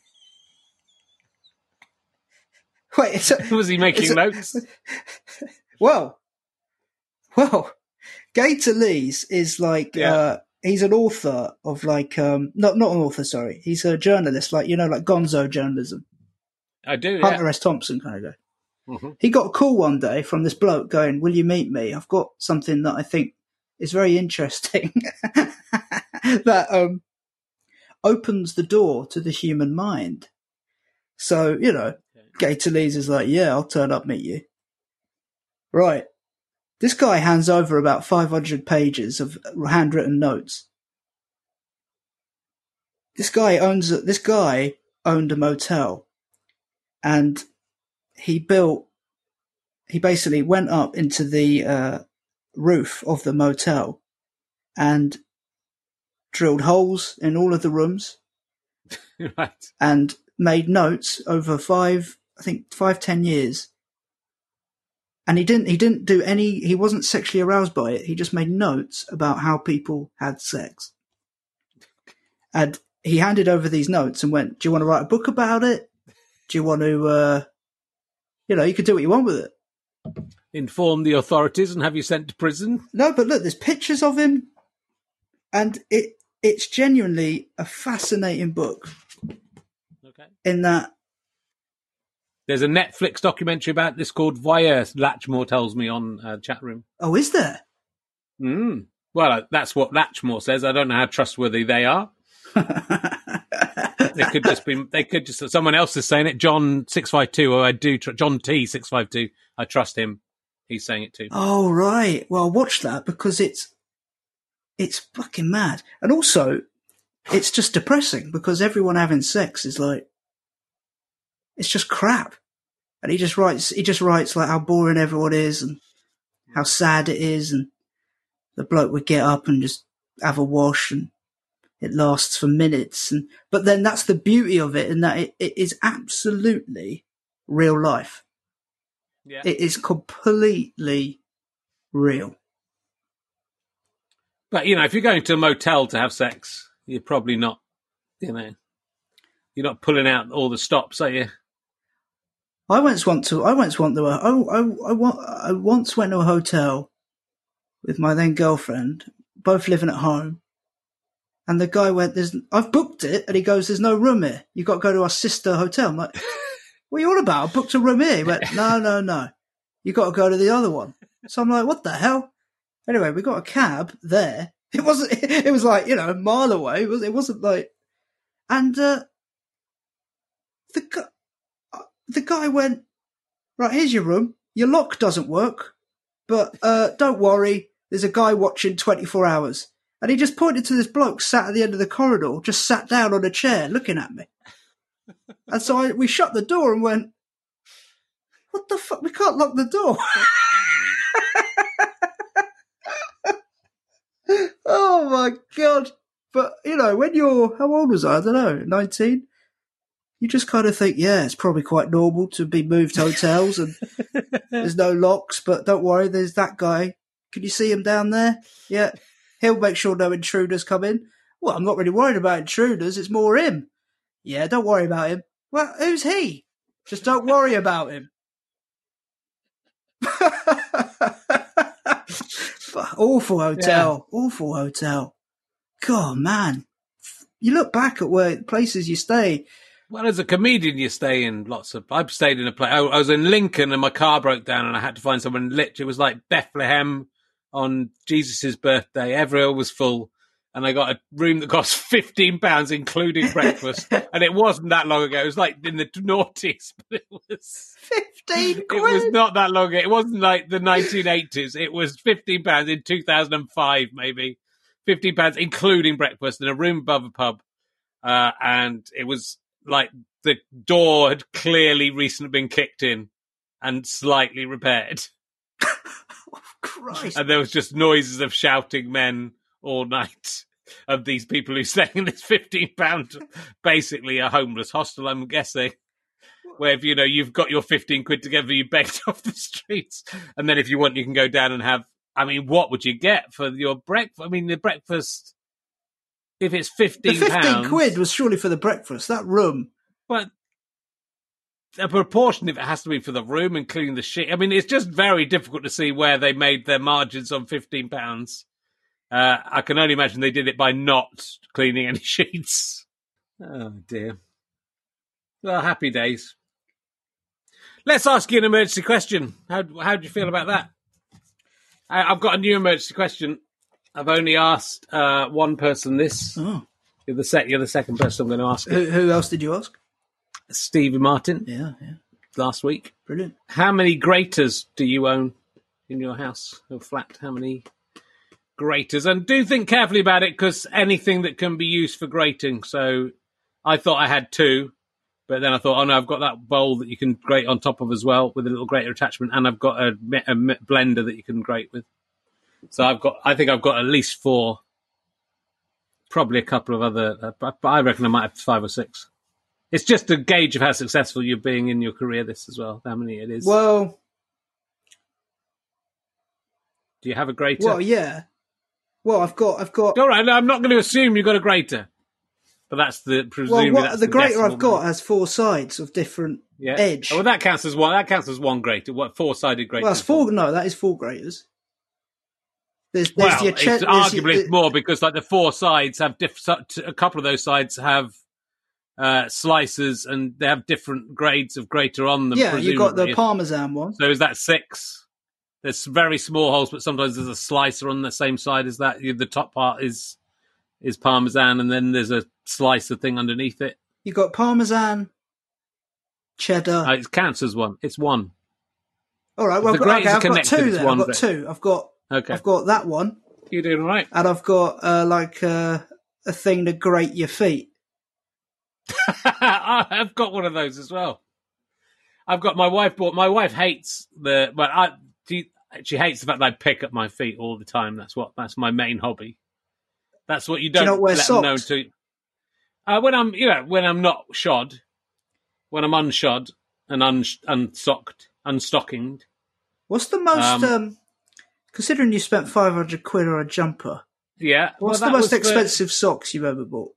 Wait, was he making notes? Well, Gay Talese is like he's an author of like not an author, sorry. He's a journalist, like like Gonzo journalism. I do. Hunter S. Thompson kind of guy. Mm-hmm. He got a call one day from this bloke going, "Will you meet me? I've got something that I think is very interesting that opens the door to the human mind." So, Gay Talese is like, "Yeah, I'll turn up, meet you." Right. This guy hands over about 500 pages of handwritten notes. This guy owned a motel, and he basically went up into the roof of the motel and drilled holes in all of the rooms. Right. And made notes over 10 years. And he didn't do any, he wasn't sexually aroused by it. He just made notes about how people had sex. And he handed over these notes and went, "Do you want to write a book about it? Do you want to, you could do what you want with it. Inform the authorities and have you sent to prison?" No, but look, there's pictures of him. And it's genuinely a fascinating book. Okay. In that, there's a Netflix documentary about this called Voyeur, Latchmore tells me on chat room. Oh, is there? Well, that's what Latchmore says. I don't know how trustworthy they are. They could just someone else is saying it. John 652, or John T 652. I trust him. He's saying it too. Oh, right. Well, watch that because it's fucking mad. And also, it's just depressing because everyone having sex is like, it's just crap. And he just writes like how boring everyone is and how sad it is. And the bloke would get up and just have a wash and it lasts for minutes. But then that's the beauty of it in that it is absolutely real life. Yeah. It is completely real. But, if you're going to a motel to have sex, you're probably not, you're not pulling out all the stops, are you? I once went to a hotel with my then girlfriend, both living at home. And the guy went, "I've booked it." And he goes, "There's no room here. You've got to go to our sister hotel." I'm like, "What are you on about? I booked a room here." He went, No. You got to go to the other one. So I'm like, "What the hell?" Anyway, we got a cab there. It was like, a mile away. It wasn't like, and, the guy went, "Right, here's your room. Your lock doesn't work, but, don't worry. There's a guy watching 24 hours. And he just pointed to this bloke sat at the end of the corridor, just sat down on a chair looking at me. And so we shut the door and went, "What the fuck? We can't lock the door." Oh my God. But, when how old was I? I don't know, 19? You just kind of think, yeah, it's probably quite normal to be moved hotels and there's no locks, but don't worry, there's that guy. Can you see him down there? Yeah. He'll make sure no intruders come in. Well, I'm not really worried about intruders. It's more him. Yeah, don't worry about him. Well, who's he? Just don't worry about him. Awful hotel. Yeah. Awful hotel. God, man. you look back at where places you stay. Well, as a comedian, you stay in lots of... I've stayed in a place... I was in Lincoln and my car broke down and I had to find someone lit. It was like Bethlehem on Jesus' birthday. Everywhere was full. And I got a room that cost £15, including breakfast. And it wasn't that long ago. It was like in the noughties. But it was... 15 quid? It was not that long ago. It wasn't like the 1980s. It was £15 in 2005, maybe. £15, including breakfast, in a room above a pub. And it was... like the door had clearly recently been kicked in and slightly repaired. Oh, Christ. And there was just noises of shouting men all night of these people who stay in this £15, basically a homeless hostel, I'm guessing, where if, you've got your 15 quid together, you begged off the streets. And then if you want, you can go down and have, what would you get for your breakfast? The breakfast... If it's £15... The 15 quid was surely for the breakfast, that room. But a proportion of it has to be for the room, including the sheet. It's just very difficult to see where they made their margins on £15. I can only imagine they did it by not cleaning any sheets. Oh, dear. Well, happy days. Let's ask you an emergency question. How do you feel about that? I've got a new emergency question. I've only asked one person this. Oh. You're the second person I'm going to ask. Who else did you ask? Stevie Martin. Yeah. Last week. Brilliant. How many graters do you own in your house or flat? How many graters? And do think carefully about it, because anything that can be used for grating. So I thought I had 2, but then I thought, oh no, I've got that bowl that you can grate on top of as well with a little grater attachment, and I've got a blender that you can grate with. So I think I've got at least 4, probably a couple of other, but I reckon I might have 5 or 6. It's just a gauge of how successful you're being in your career, this as well, how many it is. Well... Do you have a grater? Well, yeah. Well, I've got... All right, no, I'm not going to assume you've got a grater. But that's presumably that's the grater I've got has 4 sides of different edge. Oh, well, that counts as one. That counts as one grater. What 4-sided grater? Well, that's 4. No, that is 4 graters. There's it's arguably more, because like the 4 sides have a couple of those sides have slices, and they have different grades of grater on them. Yeah, you've got the Parmesan one. So is that 6? There's very small holes, but sometimes there's a slicer on the same side as that. The top part is Parmesan, and then there's a slicer thing underneath it. You've got Parmesan, cheddar. It counts as one. It's one. All right, well, I've got 2 then. I've got 2. I've got that one. You're doing all right. And I've got a thing to grate your feet. I've got one of those as well. I've got my wife hates she hates the fact that I pick up my feet all the time. That's my main hobby. That's what you don't Do you not wear let socks? them know to. When I'm not shod, when I'm unshod and unstockinged. What's the most considering you spent 500 quid on a jumper? Yeah. What's the most expensive socks you've ever bought?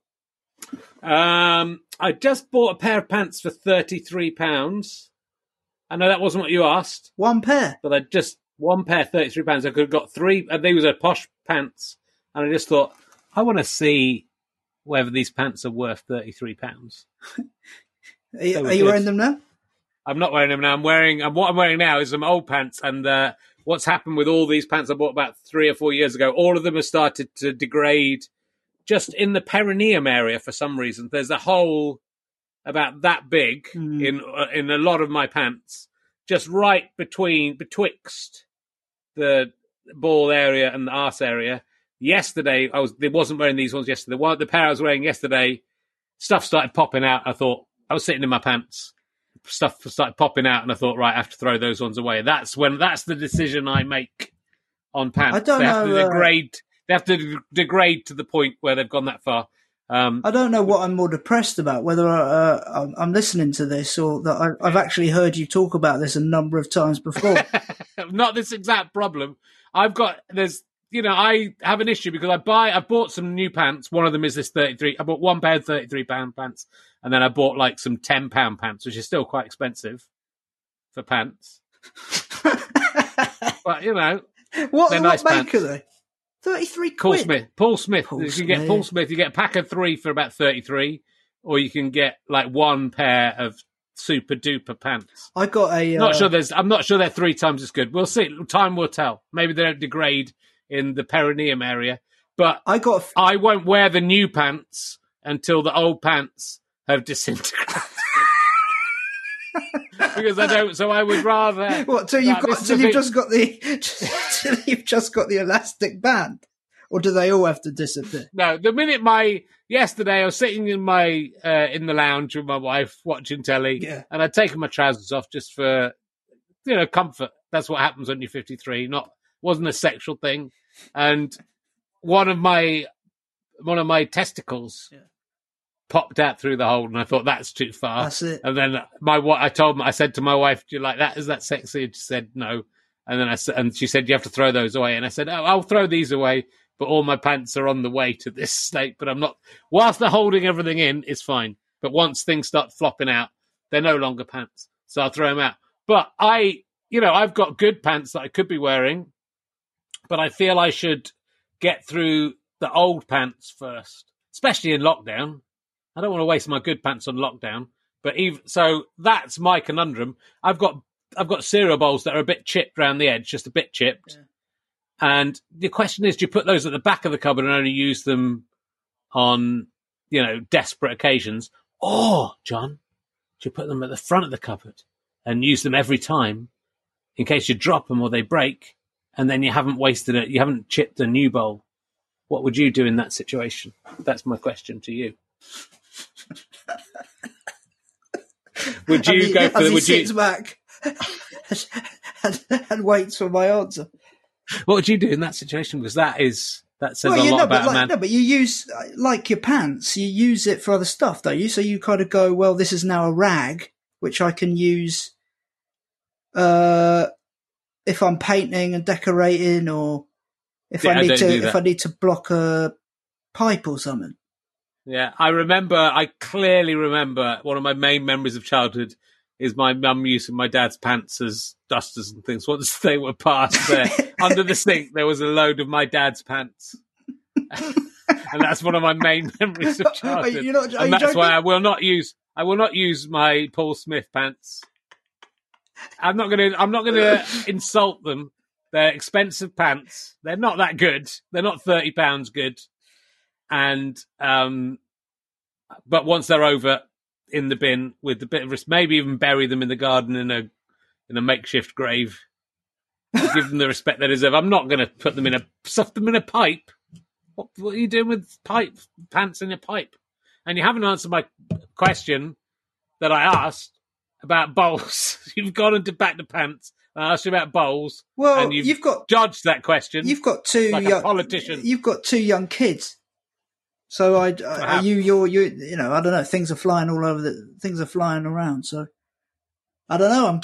I just bought a pair of pants for £33. I know that wasn't what you asked. One pair? But one pair, £33. I could have got 3. They were posh pants. And I just thought, I want to see whether these pants are worth £33. Are you wearing them now? I'm not wearing them now. What I'm wearing now is some old pants. And what's happened with all these pants I bought about 3 or 4 years ago, all of them have started to degrade just in the perineum area for some reason. There's a hole about that big in a lot of my pants, just right betwixt the ball area and the arse area. Yesterday, I wasn't wearing these ones yesterday. The pair I was wearing yesterday, stuff started popping out. I thought, I was sitting in my pants. Stuff started popping out, and I thought, right, I have to throw those ones away. That's the decision I make on pants. I don't know. They have to degrade to the point where they've gone that far. I don't know what I'm more depressed about, whether I'm listening to this or that I've actually heard you talk about this a number of times before. Not this exact problem. I have an issue because I bought some new pants. One of them is this 33. I bought one pair of £33 pants, and then I bought like some £10 pants, which is still quite expensive for pants. But what make are they? 33 quid. Paul Smith. Paul You get Paul Smith. You get a pack of 3 for about 33, or you can get like one pair of super duper pants. I got a. I'm not sure they're 3 times as good. We'll see. Time will tell. Maybe they don't degrade in the perineum area, but I won't wear the new pants until the old pants have disintegrated. Because I don't, so I would rather. What? So you've just got the elastic band, or do they all have to disappear? No, the minute yesterday I was sitting in in the lounge with my wife watching telly, and I'd taken my trousers off just for comfort. That's what happens when you're 53. Wasn't a sexual thing, and one of my testicles. Yeah. Popped out through the hole, and I thought that's too far. That's it. And then I said to my wife, "Do you like that? Is that sexy?" And she said no. And then she said, "You have to throw those away." And I said, "Oh, I'll throw these away, but all my pants are on the way to this state. But I'm not. Whilst they're holding everything in, it's fine. But once things start flopping out, they're no longer pants. So I'll throw them out. But I've got good pants that I could be wearing, but I feel I should get through the old pants first, especially in lockdown. I don't want to waste my good pants on lockdown, but so that's my conundrum. I've got cereal bowls that are a bit chipped around the edge, just a bit chipped. Yeah. And the question is, do you put those at the back of the cupboard and only use them on, desperate occasions? Or, John, do you put them at the front of the cupboard and use them every time in case you drop them or they break, and then you haven't wasted it, you haven't chipped a new bowl? What would you do in that situation? That's my question to you. Would you go for the? Would you sits back and waits for my answer? What would you do in that situation? Because that says a lot about a man. No, but you use like your pants. You use it for other stuff, don't you? So you kind of go, well, this is now a rag which I can use if I'm painting and decorating, or if I need to block a pipe or something. Yeah, I clearly remember one of my main memories of childhood is my mum using my dad's pants as dusters and things. Once they were past there, under the sink, there was a load of my dad's pants. And that's one of my main memories of childhood. And that's why I will not use my Paul Smith pants. I'm not going to insult them. They're expensive pants. They're not that good. They're not £30 good. And but once they're over in the bin with a bit of risk, maybe even bury them in the garden in a makeshift grave, give them the respect they deserve. I'm not going to put them stuff them in a pipe. What are you doing with pants in a pipe? And you haven't answered my question that I asked about bowls. You've gone into back to pants. I asked you about bowls. Well, and you've dodged that question. You've got a politician. You've got 2 young kids. So I don't know. Things are flying all over. Things are flying around. So I don't know.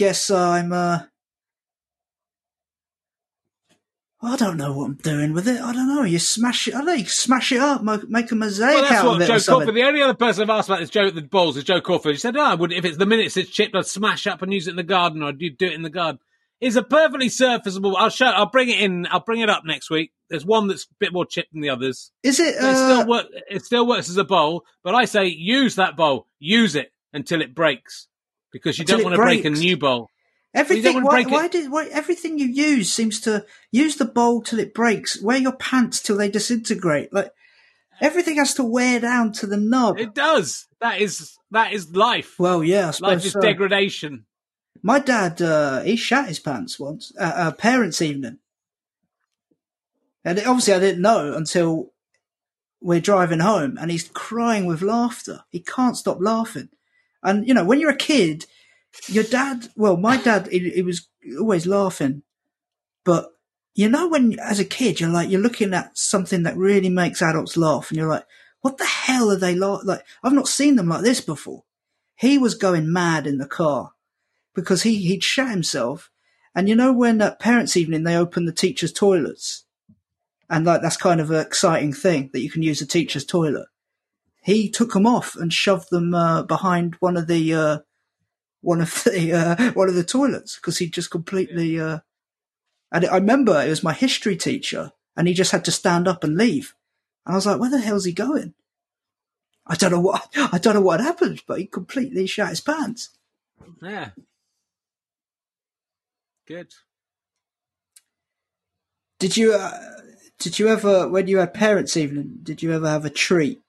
I don't know what I'm doing with it. I don't know. You smash it. I don't know. You smash it up, make a mosaic out of it. Joe Crawford. The only other person I've asked about the balls is Joe Crawford. He said, "I would if it's the minutes it's chipped, I'd smash up and use it in the garden, or I'd do it in the garden." It's a perfectly serviceable. I'll bring it in. I'll bring it up next week. There's one that's a bit more chipped than the others. Is it? It still works as a bowl, but I say use that bowl. Use it until it breaks, because you don't want to break a new bowl. Everything. Everything you use seems to use the bowl till it breaks. Wear your pants till they disintegrate. Like everything has to wear down to the knob. It does. That is life. Well, yeah, I suppose life is degradation. My dad, he shat his pants once at a parents' evening. And obviously I didn't know until we're driving home, and he's crying with laughter. He can't stop laughing. And, when you're a kid, my dad, he was always laughing. But, when as a kid, you're looking at something that really makes adults laugh, and you're like, what the hell are they like? I've not seen them like this before. He was going mad in the car because he'd shat himself. And when at parents' evening they open the teachers' toilets, and that's kind of an exciting thing that you can use a teacher's toilet. He took them off and shoved them behind one of the toilets, because he just completely. And I remember it was my history teacher, and he just had to stand up and leave. And I was like, where the hell's he going? I don't know what happened, but he completely shat his pants. Yeah. Good. Did you ever, when you had parents' evening, did you ever have a treat?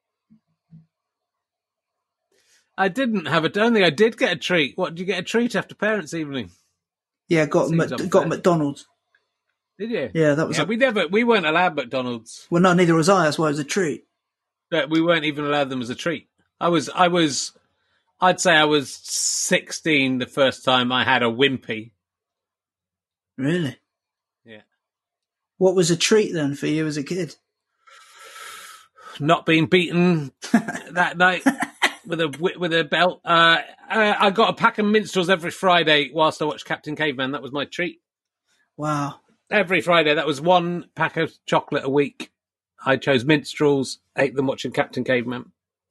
I didn't have don't think I did get a treat. What, did you get a treat after parents' evening? Yeah, got McDonald's. Did you? Yeah, that was. Yeah, we weren't allowed McDonald's. Well, no, neither was I. That's why it was a treat. But we weren't even allowed them as a treat. I'd say I was 16 the first time I had a Wimpy. Really? Yeah. What was a treat then for you as a kid? Not being beaten that night with a belt. I got a pack of minstrels every Friday whilst I watched Captain Caveman. That was my treat. Wow. Every Friday. That was one pack of chocolate a week. I chose minstrels, ate them watching Captain Caveman.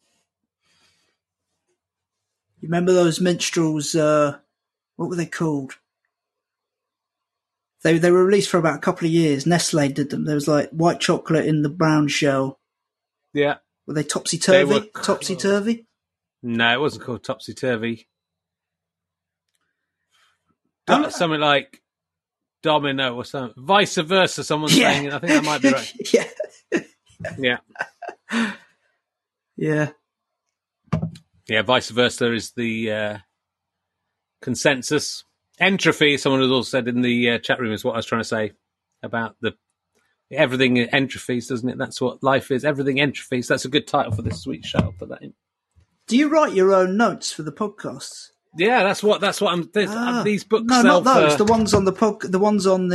You remember those minstrels, what were they called? They were released for about a couple of years. Nestle did them. There was like white chocolate in the brown shell. Yeah. Were they Topsy-Turvy? Topsy-Turvy? No, it wasn't called Topsy-Turvy. Something like Domino or something. Vice versa, someone's saying it. I think that might be right. Yeah. Yeah. Yeah. Yeah, vice versa is the consensus. Entropy, someone has also said in the chat room, is what I was trying to say about everything entrophies, doesn't it? That's what life is. Everything entrophies. That's a good title for this sweet show. I'll put that in. Do you write your own notes for the podcasts? Yeah, that's what I'm. These books. No, not those. The ones on the ones on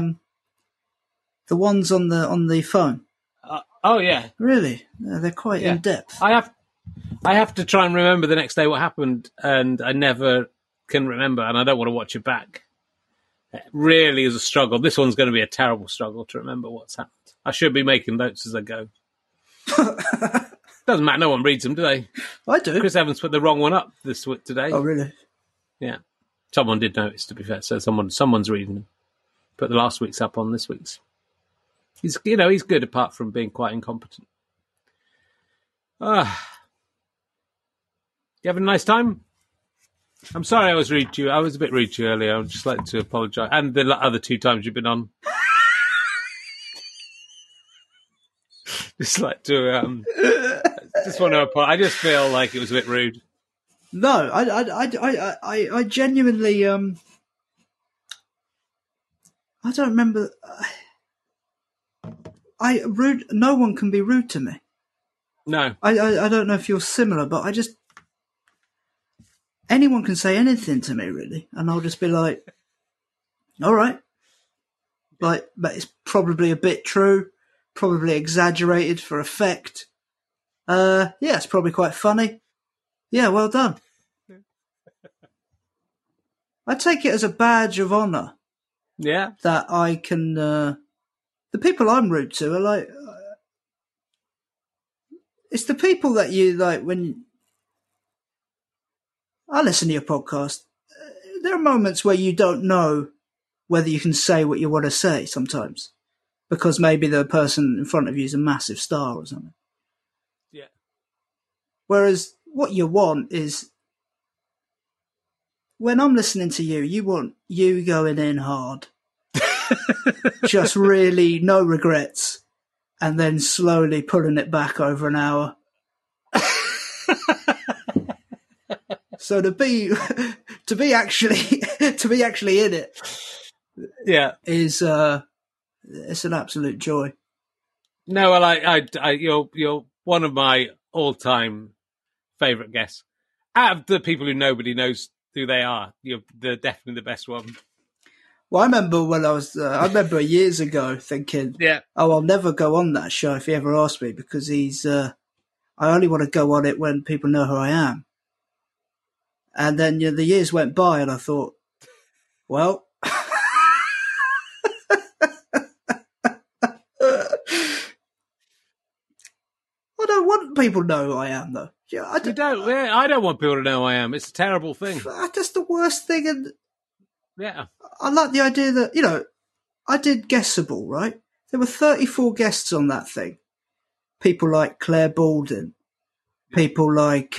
the phone. Oh yeah, really? Yeah, they're quite in depth. I have to try and remember the next day what happened, and I never can remember, and I don't want to watch it back. It really is a struggle. This one's going to be a terrible struggle to remember what's happened. I should be making notes as I go. Doesn't matter. No one reads them, do they? I do. Chris Evans put the wrong one up this week today. Oh, really? Yeah. Someone did notice, to be fair. So someone's reading them. Put the last week's up on this week's. He's good apart from being quite incompetent. You having a nice time? I'm sorry I was rude to you. I was a bit rude to you earlier. I'd just like to apologise. And the other 2 times you've been on. Just like to, just want to apologize. I just feel like it was a bit rude. No, I genuinely, I don't remember. No one can be rude to me. No. I don't know if you're similar, but anyone can say anything to me, really, and I'll just be like, all right. Like, but it's probably a bit true, probably exaggerated for effect. Yeah, it's probably quite funny. Yeah, well done. I take it as a badge of honour. Yeah. That I can, the people I'm rude to are like, it's the people that you like when I listen to your podcast. There are moments where you don't know whether you can say what you want to say sometimes because maybe the person in front of you is a massive star or something. Yeah. Whereas what you want is when I'm listening to you, you want you going in hard. Just really no regrets and then slowly pulling it back over an hour. So to be actually in it, yeah, is it's an absolute joy. No, well, you're one of my all-time favourite guests. Out of the people who nobody knows who they are, you're definitely the best one. Well, I remember when I remember years ago thinking, yeah, oh, I'll never go on that show if he ever asked me because I only want to go on it when people know who I am. And then the years went by and I thought, well, I don't want people to know who I am, though. Yeah, I don't want people to know who I am. It's a terrible thing. That's the worst thing. And yeah, I like the idea that, I did Guessable, right? There were 34 guests on that thing. People like Claire Baldwin, people like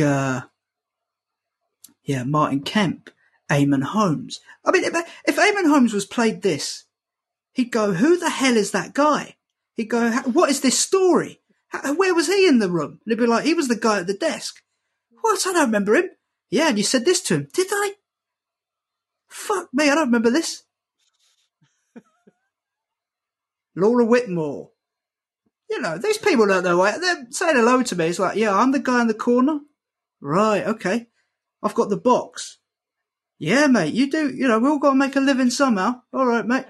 Martin Kemp, Eamon Holmes. I mean, if Eamon Holmes was played this, he'd go, "Who the hell is that guy?" He'd go, "What is this story? Where was he in the room?" And he'd be like, "He was the guy at the desk." "What? I don't remember him." "Yeah, and you said this to him." "Did I? Fuck me, I don't remember this." Laura Whitmore. You know, these people don't know. They're saying hello to me. It's like, "Yeah, I'm the guy in the corner." "Right, okay. I've got the box." "Yeah, mate, you do. You know, we all got to make a living somehow." "All right, mate."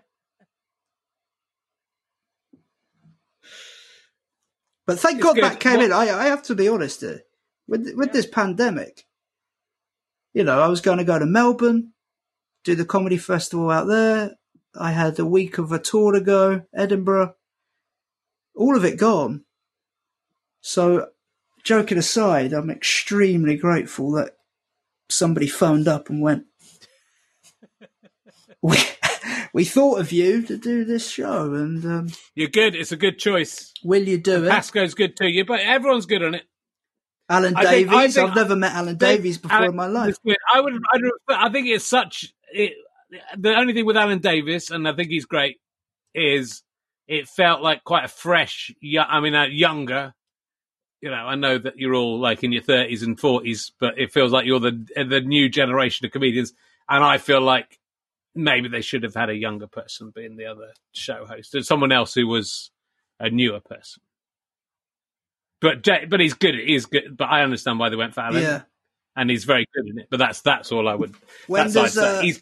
But thank God that came in. I have to be honest here. With this pandemic, you know, I was going to go to Melbourne, do the comedy festival out there. I had a week of a tour to go, Edinburgh. All of it gone. So, joking aside, I'm extremely grateful that somebody phoned up and went, we thought of you to do this show, and you're good. It's a good choice. Will you do it? Pasco's good too. But everyone's good on it. Alan Davies. I've never met Alan Davies before in my life. I think it's the only thing with Alan Davies, and I think he's great, is it felt like quite a fresh, younger. You know, I know that you're all like in your 30s and 40s, but it feels like you're the new generation of comedians, and I feel like maybe they should have had a younger person being the other show host, and someone else who was a newer person. But he's good. He's good. But I understand why they went for Alan. Yeah, and he's very good in it. But that's all I would. When does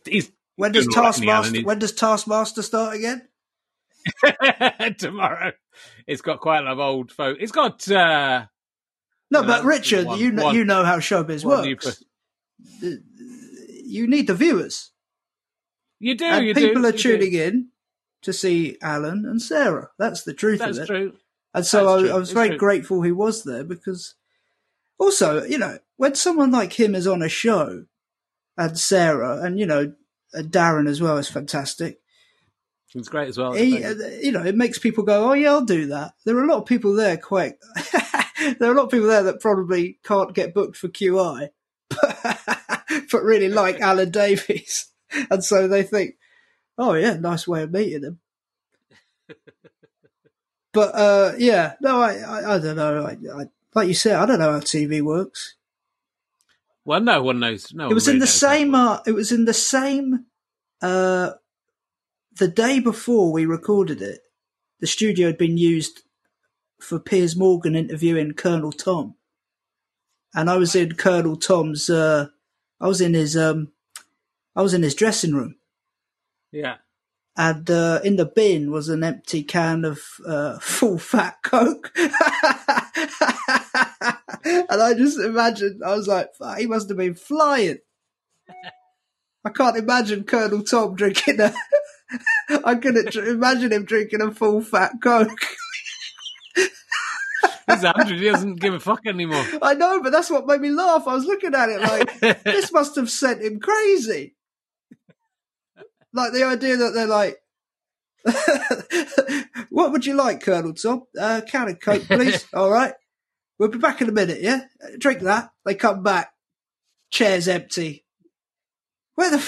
Taskmaster start again? Tomorrow. It's got quite a lot of old folk. It's got but Richard, you know how showbiz works. You need the viewers. You do. And people are tuning in to see Alan and Sarah. That's the truth of it. That's true. And so I was very grateful he was there, because also, you know, when someone like him is on a show, and Sarah, and, you know, Darren as well is fantastic. It's great as well. You know, it makes people go, "Oh yeah, I'll do that." There are a lot of people there there are a lot of people there that probably can't get booked for QI, but really like Alan Davies. And so they think, "Oh yeah, nice way of meeting him." But I don't know. I like you said, I don't know how TV works. Well, no one knows. No, it was in the same. It was in the same. The day before we recorded it, the studio had been used for Piers Morgan interviewing Colonel Tom, and I was in Colonel Tom's. I was in his dressing room. Yeah. And in the bin was an empty can of full fat Coke. And I just imagined, I was like, he must have been flying. I can't imagine Colonel Tom drinking I couldn't imagine him drinking a full fat Coke. He's 100, he doesn't give a fuck anymore. I know, but that's what made me laugh. I was looking at it like, this must have sent him crazy. Like the idea that they're like, "What would you like, Colonel Tom? Can of Coke, please." "All right. We'll be back in a minute, yeah? Drink that." They come back. Chair's empty. Where the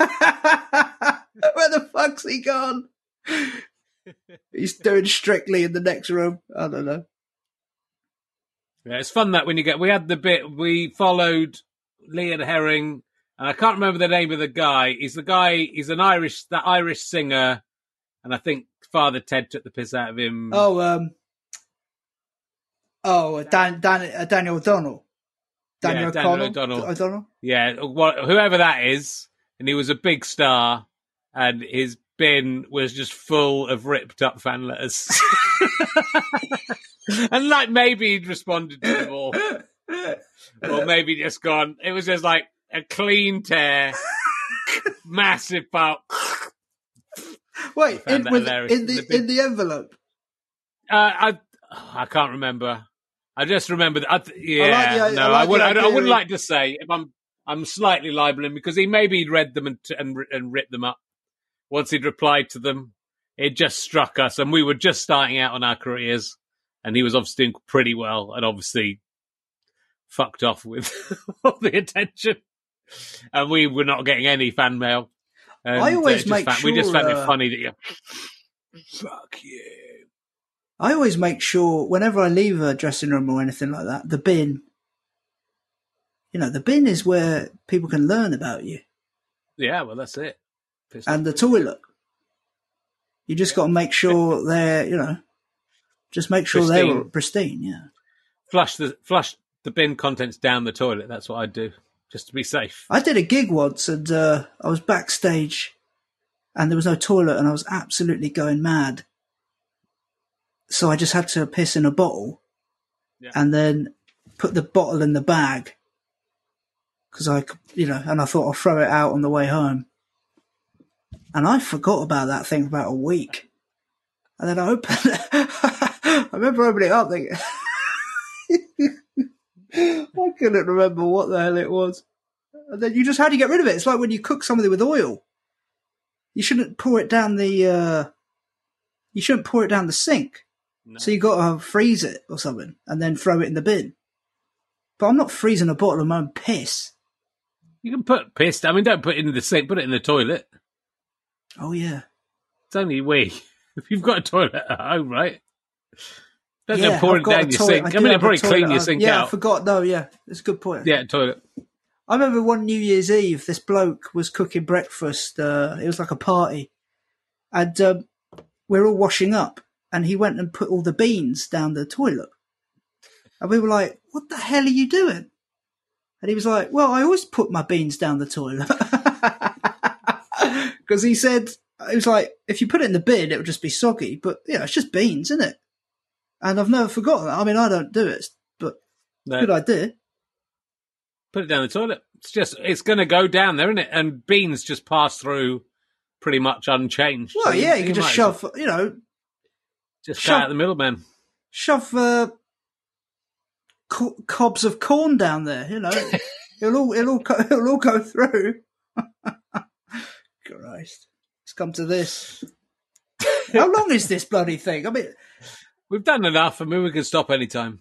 fuck's he gone? He's doing Strictly in the next room. I don't know. Yeah, it's fun that when we had the bit, we followed Leon Herring, and I can't remember the name of the guy. He's an Irish singer, and I think Father Ted took the piss out of him. Daniel O'Donnell. Daniel O'Donnell. Yeah, whoever that is, and he was a big star, and his bin was just full of ripped up fan letters. And like maybe he'd responded to them all, or maybe just gone. It was just like a clean tear, massive pulp. Wait, in the envelope? I can't remember. I just remember that. I wouldn't like to say if I'm slightly libeling, because he'd read them and ripped them up once he'd replied to them. it just struck us, and we were just starting out on our careers, and he was obviously doing pretty well, and obviously fucked off with all the attention, and we were not getting any fan mail. And I always make sure we just found it funny that you fuck you. I always make sure whenever I leave a dressing room or anything like that, the bin. The bin is where people can learn about you. Yeah, well, that's it. And the toilet. You just got to make sure they're, just make sure they're pristine. Yeah. Flush the bin contents down the toilet. That's what I'd do, just to be safe. I did a gig once, and I was backstage, and there was no toilet, and I was absolutely going mad. So I just had to piss in a bottle, and then put the bottle in the bag, because and I thought I'll throw it out on the way home. And I forgot about that thing for about a week. And then I opened it. I remember opening it up thinking, I couldn't remember what the hell it was. And then how do you get rid of it? It's like when you cook something with oil. You shouldn't pour it down the sink. No. So you got to freeze it or something and then throw it in the bin. But I'm not freezing a bottle of my own piss. You can put piss. Don't put it in the sink. Put it in the toilet. Oh, yeah. It's only wee. If you've got a toilet at home, right? Don't go pouring down your sink. It'll probably clean your sink out. Yeah, I forgot. No, yeah. It's a good point. Yeah, toilet. I remember one New Year's Eve, this bloke was cooking breakfast. It was like a party. And we're all washing up. And he went and put all the beans down the toilet. And we were like, what the hell are you doing? And he was like, well, I always put my beans down the toilet. Because he said, it was like, if you put it in the bin, it would just be soggy. But, it's just beans, isn't it? And I've never forgotten that. I don't do it, but good idea. Put it down the toilet. It's going to go down there, isn't it? And beans just pass through pretty much unchanged. Well, so you can just shove, just cut out the middleman. Shove cobs of corn down there, it'll all go through. Christ, it's come to this. How long is this bloody thing? We've done enough. We can stop any time.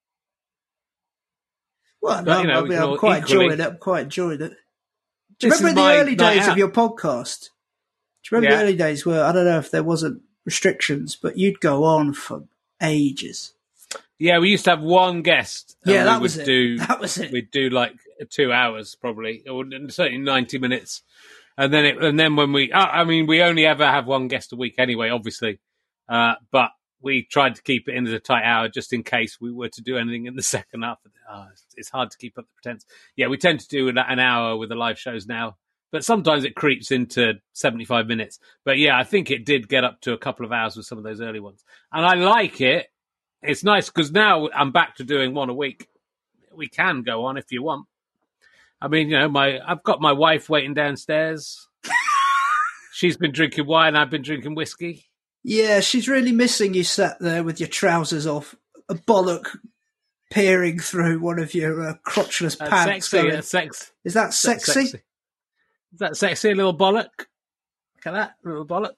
Well, I'm quite enjoying it. I'm quite enjoying it. Do you remember in the early days of your podcast? Do you remember the early days where, I don't know if there wasn't restrictions, but you'd go on for ages? Yeah, we used to have one guest. Yeah, that was it. That was it. We'd do like 2 hours probably, or certainly 90 minutes. And then when we only ever have one guest a week anyway, obviously. But we tried to keep it in as a tight hour just in case we were to do anything in the second half. It's hard to keep up the pretense. Yeah, we tend to do an hour with the live shows now. But sometimes it creeps into 75 minutes. But yeah, I think it did get up to a couple of hours with some of those early ones. And I like it. It's nice because now I'm back to doing one a week. We can go on if you want. I've got my wife waiting downstairs. She's been drinking wine. I've been drinking whiskey. Yeah, she's really missing you sat there with your trousers off, a bollock peering through one of your crotchless pants. Sexy. Is that sexy? Is that sexy, little bollock? Look at that, little bollock.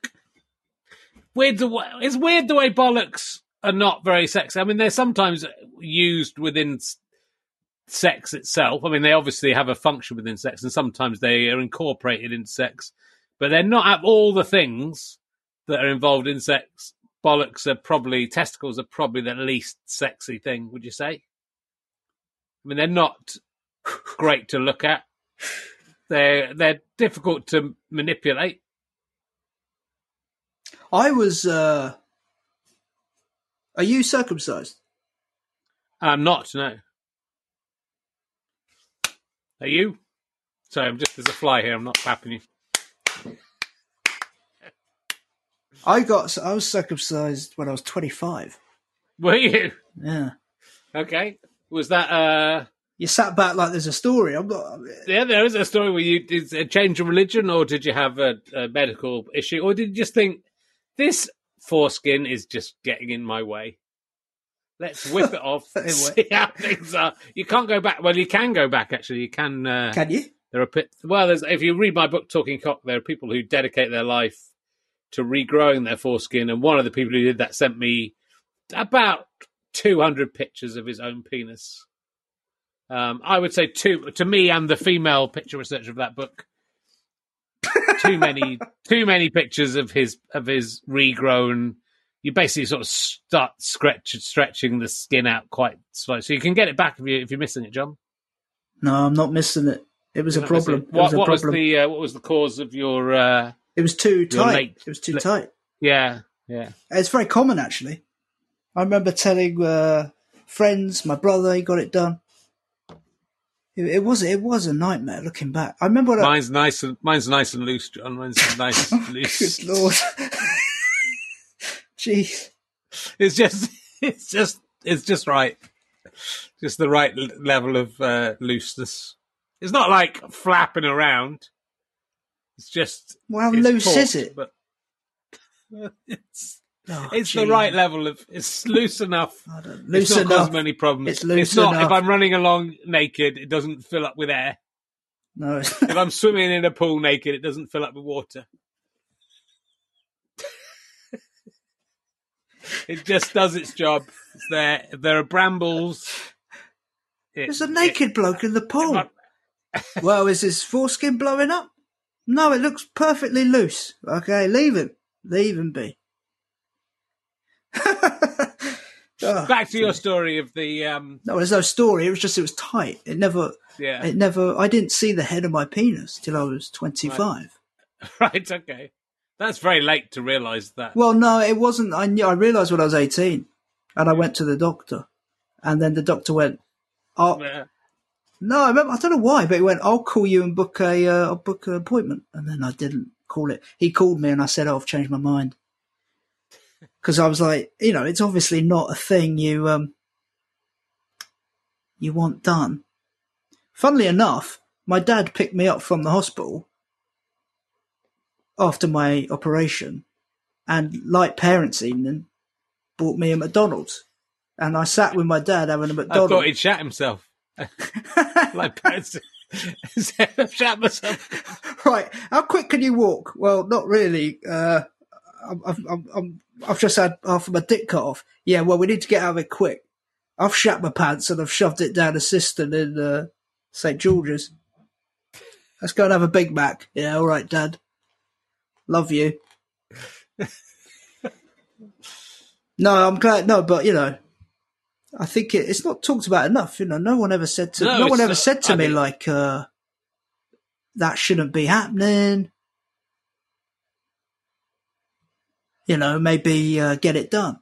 It's weird the way bollocks are not very sexy. They're sometimes used within sex itself. They obviously have a function within sex, and sometimes they are incorporated into sex, but they're not all the things that are involved in sex. Testicles are probably the least sexy thing, would you say? They're not great to look at. They're difficult to manipulate. I was, are you circumcised? I'm not, no. Are you? Sorry, there's a fly here. I'm not clapping you. I was circumcised when I was 25. Were you? Yeah. Okay. Was that You sat back like there's a story. I'm not. Yeah, there is a story where you did a change of religion, or did you have a medical issue, or did you just think this foreskin is just getting in my way? Let's whip it off. See how things are. You can't go back. Well, you can go back. Actually, you can. Can you? There are if you read my book Talking Cock, there are people who dedicate their life to regrowing their foreskin, and one of the people who did that sent me about 200 pictures of his own penis. I would say to me and the female picture researcher of that book, too many pictures of his regrown. You basically sort of start stretching the skin out quite slow, so you can get it back if you're missing it, John. No, I'm not missing it. It was a problem. What was the cause of your? It was too tight. It was too tight. Yeah. It's very common, actually. I remember telling friends, my brother, he got it done. It was a nightmare looking back. I remember mine's nice and loose, John. Mine's nice and loose. Good Lord. Jeez. It's just right. Just the right level of looseness. It's not like flapping around. It's just how loose taut, is it? But it's the right level of. It's loose enough. Loose it's not enough. Cause many problems. It's loose it's not. enough. If I'm running along naked, it doesn't fill up with air. No. If I'm swimming in a pool naked, it doesn't fill up with water. It just does its job. It's there. If there are brambles. There's a naked bloke in the pool. Well, is his foreskin blowing up? No, it looks perfectly loose. Okay, leave him. Leave him be. Back to your story of the. No, there's no story. It was tight. It never. I didn't see the head of my penis till I was 25. Right. Okay. That's very late to realise that. Well, no, it wasn't. I realised when I was 18, and I went to the doctor, and then the doctor went, "Oh, no, I don't know why, but he went, I'll call you and book an appointment," and then I didn't call it. He called me, and I said, I've changed my mind, because I was like, it's obviously not a thing you want done. Funnily enough, my dad picked me up from the hospital after my operation, and like parents' evening, bought me a McDonald's, and I sat with my dad having a McDonald's. I thought he'd shat himself. Like parents, shat myself. Right, how quick can you walk? Well, not really. I've just had half of my dick cut off. Yeah, well, we need to get out of it quick. I've shat my pants and I've shoved it down a cistern in St. George's. Let's go and have a Big Mac. Yeah, all right, Dad. Love you. No, I'm glad. No, but I think it's not talked about enough. No one ever said to me like that shouldn't be happening. Maybe get it done.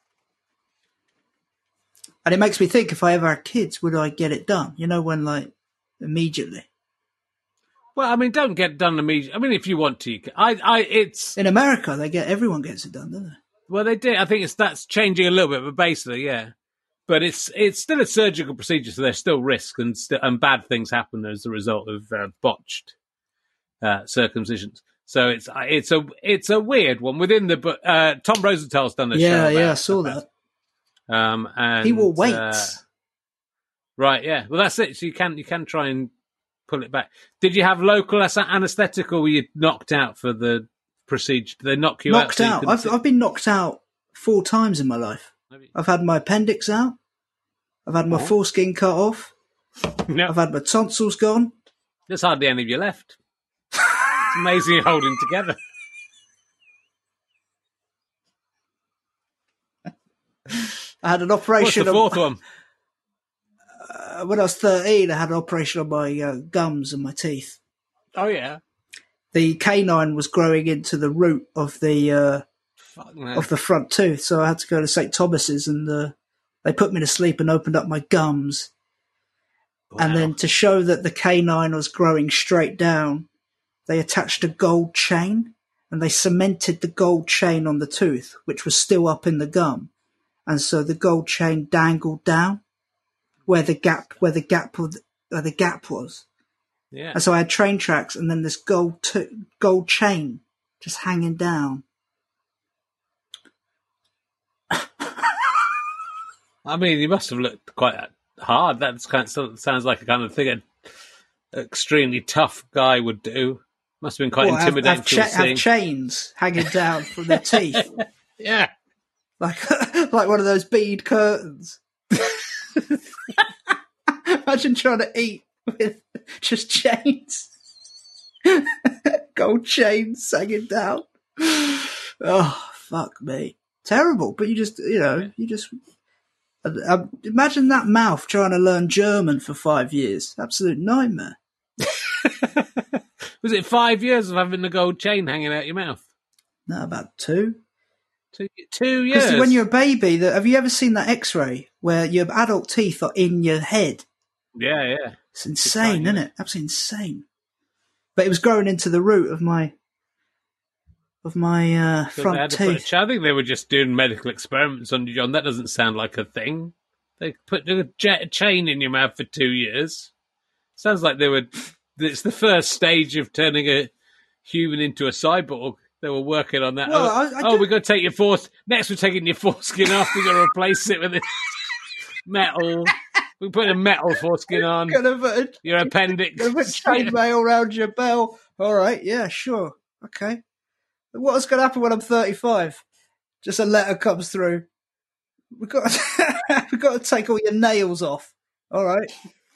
And it makes me think, if I ever had kids, would I get it done? When immediately. Well, I mean, don't get it done immediately. I mean, if you want to, it's in America. Everyone gets it done, don't they? Well, they do. I think that's changing a little bit, but basically, yeah. But it's still a surgical procedure, so there's still risk and bad things happen as a result of botched circumcisions. So it's a weird one within the book. Tom Rosenthal's done a show. Yeah, I saw that. And he wore weights. Right, yeah. Well, that's it. So you can try and pull it back. Did you have local anaesthetic, or were you knocked out for the procedure? Did they knock you knocked out? Knocked out. I've been knocked out 4 times in my life. I've had my appendix out. I've had my foreskin cut off. No. I've had my tonsils gone. There's hardly any of you left. It's amazing you're holding together. I had an operation. What's the fourth one? When I was 13, I had an operation on my gums and my teeth. Oh, yeah. The canine was growing into the root of the front tooth, so I had to go to St. Thomas's, and they put me to sleep and opened up my gums. Wow. And then to show that the canine was growing straight down, they attached a gold chain, and they cemented the gold chain on the tooth, which was still up in the gum. And so the gold chain dangled down where the gap was. Yeah. And so I had train tracks, and then this gold chain just hanging down. I mean, you must have looked quite hard. That sounds like a kind of thing an extremely tough guy would do. Must have been quite intimidating to see. Have chains hanging down from their teeth. Yeah. Like one of those bead curtains. Imagine trying to eat with just chains. Gold chains hanging down. Oh, fuck me. Terrible. But you just imagine that mouth trying to learn German for 5 years. Absolute nightmare. Was it 5 years of having the gold chain hanging out your mouth? No, about 2. 2 years? Because when you're a baby, have you ever seen that X-ray where your adult teeth are in your head? Yeah. It's insane, isn't it? Absolutely insane. But it was growing into the root of my front teeth. I think they were just doing medical experiments on you, John. That doesn't sound like a thing. They put a chain in your mouth for 2 years. Sounds like it's the first stage of turning a human into a cyborg. They were working on that. Well, we're going to take your next we're taking your foreskin off. We're going to replace it with metal. We put a metal foreskin on. Your appendix. Gonna put chainmail around your bell. All right, yeah, sure. Okay. What's going to happen when I'm 35? Just a letter comes through. We've got to take all your nails off. All right.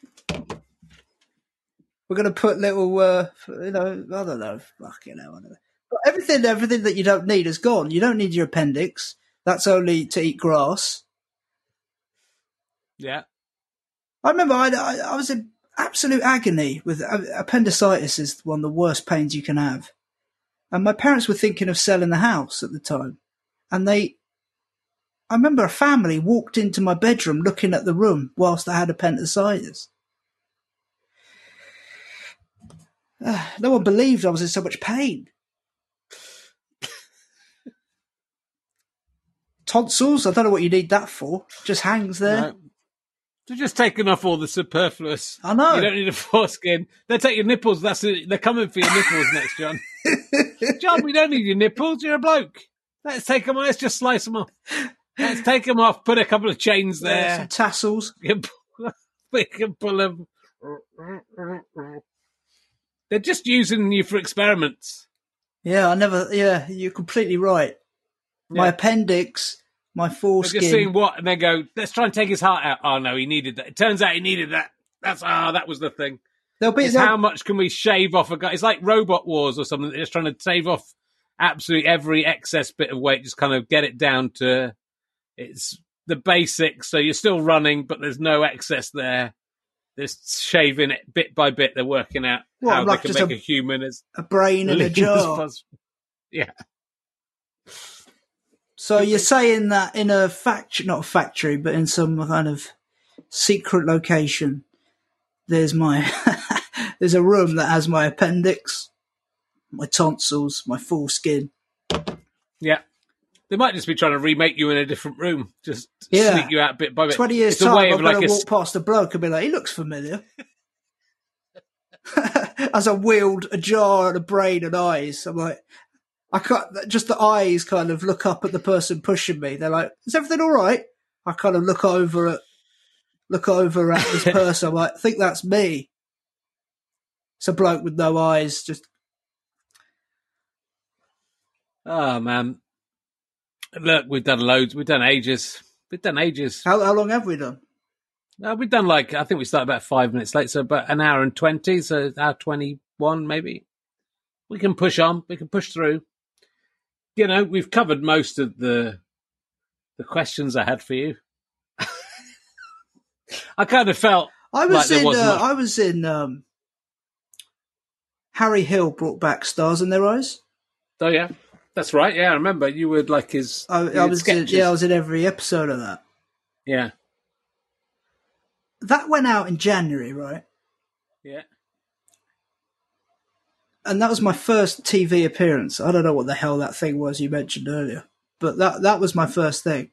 We're going to put little, I don't know, fucking hell. I don't know. But everything that you don't need is gone. You don't need your appendix. That's only to eat grass. Yeah. I remember I was in absolute agony with appendicitis is one of the worst pains you can have. And my parents were thinking of selling the house at the time. And I remember a family walked into my bedroom looking at the room whilst I had appendicitis. No one believed I was in so much pain. Tonsils, I don't know what you need that for. Just hangs there. No. They're just taking off all the superfluous. I know. You don't need a foreskin. They'll take your nipples. That's it. They're coming for your nipples next, John. John, we don't need your nipples. You're a bloke. Let's take them off. Let's just slice them off. Let's take them off. Put a couple of chains there. Some tassels. We can pull them. They're just using you for experiments. Yeah, you're completely right. My appendix, my foreskin. They're just seeing what, and they go, let's try and take his heart out. Oh, no, he needed that. It turns out he needed that. That was the thing. How much can we shave off a guy? It's like Robot Wars or something. They're just trying to save off absolutely every excess bit of weight, just kind of get it down to it's the basics. So you're still running, but there's no excess there. They're shaving it bit by bit. They're working out how they can make a human as a brain in a jar. Yeah. So you're saying that in a factory, not a factory, but in some kind of secret location, there's a room that has my appendix, my tonsils, my foreskin. Yeah. They might just be trying to remake you in a different room, just sneak you out bit by bit. 20 years time, I'm going to walk past a bloke and be like, he looks familiar. As I wield a jar and a brain and eyes, I'm like, I can't, just the eyes kind of look up at the person pushing me. They're like, is everything all right? I kind of look over at this person. I'm like, I think that's me. It's a bloke with no eyes. Just. Oh, man. Look, we've done loads. We've done ages. How long have we done? We've done I think we started about 5 minutes late, so about an hour and 20, so hour 21 maybe. We can push on. We can push through. You know, we've covered most of the questions I had for you. I kind of felt I was in Harry Hill brought back Stars in Their Eyes. Oh yeah, that's right. Yeah, I remember you would like his. I was in every episode of that. Yeah, that went out in January, right? Yeah. And that was my first TV appearance. I don't know what the hell that thing was you mentioned earlier, but that was my first thing.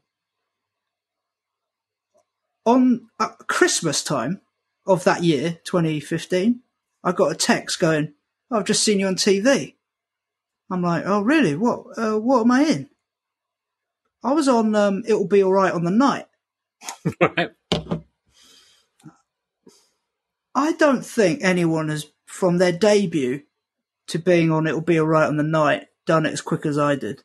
On Christmas time of that year, 2015, I got a text going, oh, I've just seen you on TV. I'm like, oh, really? What am I in? I was on It'll Be All Right on the Night. Right. I don't think anyone has, from their debut to being on It'll Be Alright on the Night, done it as quick as I did.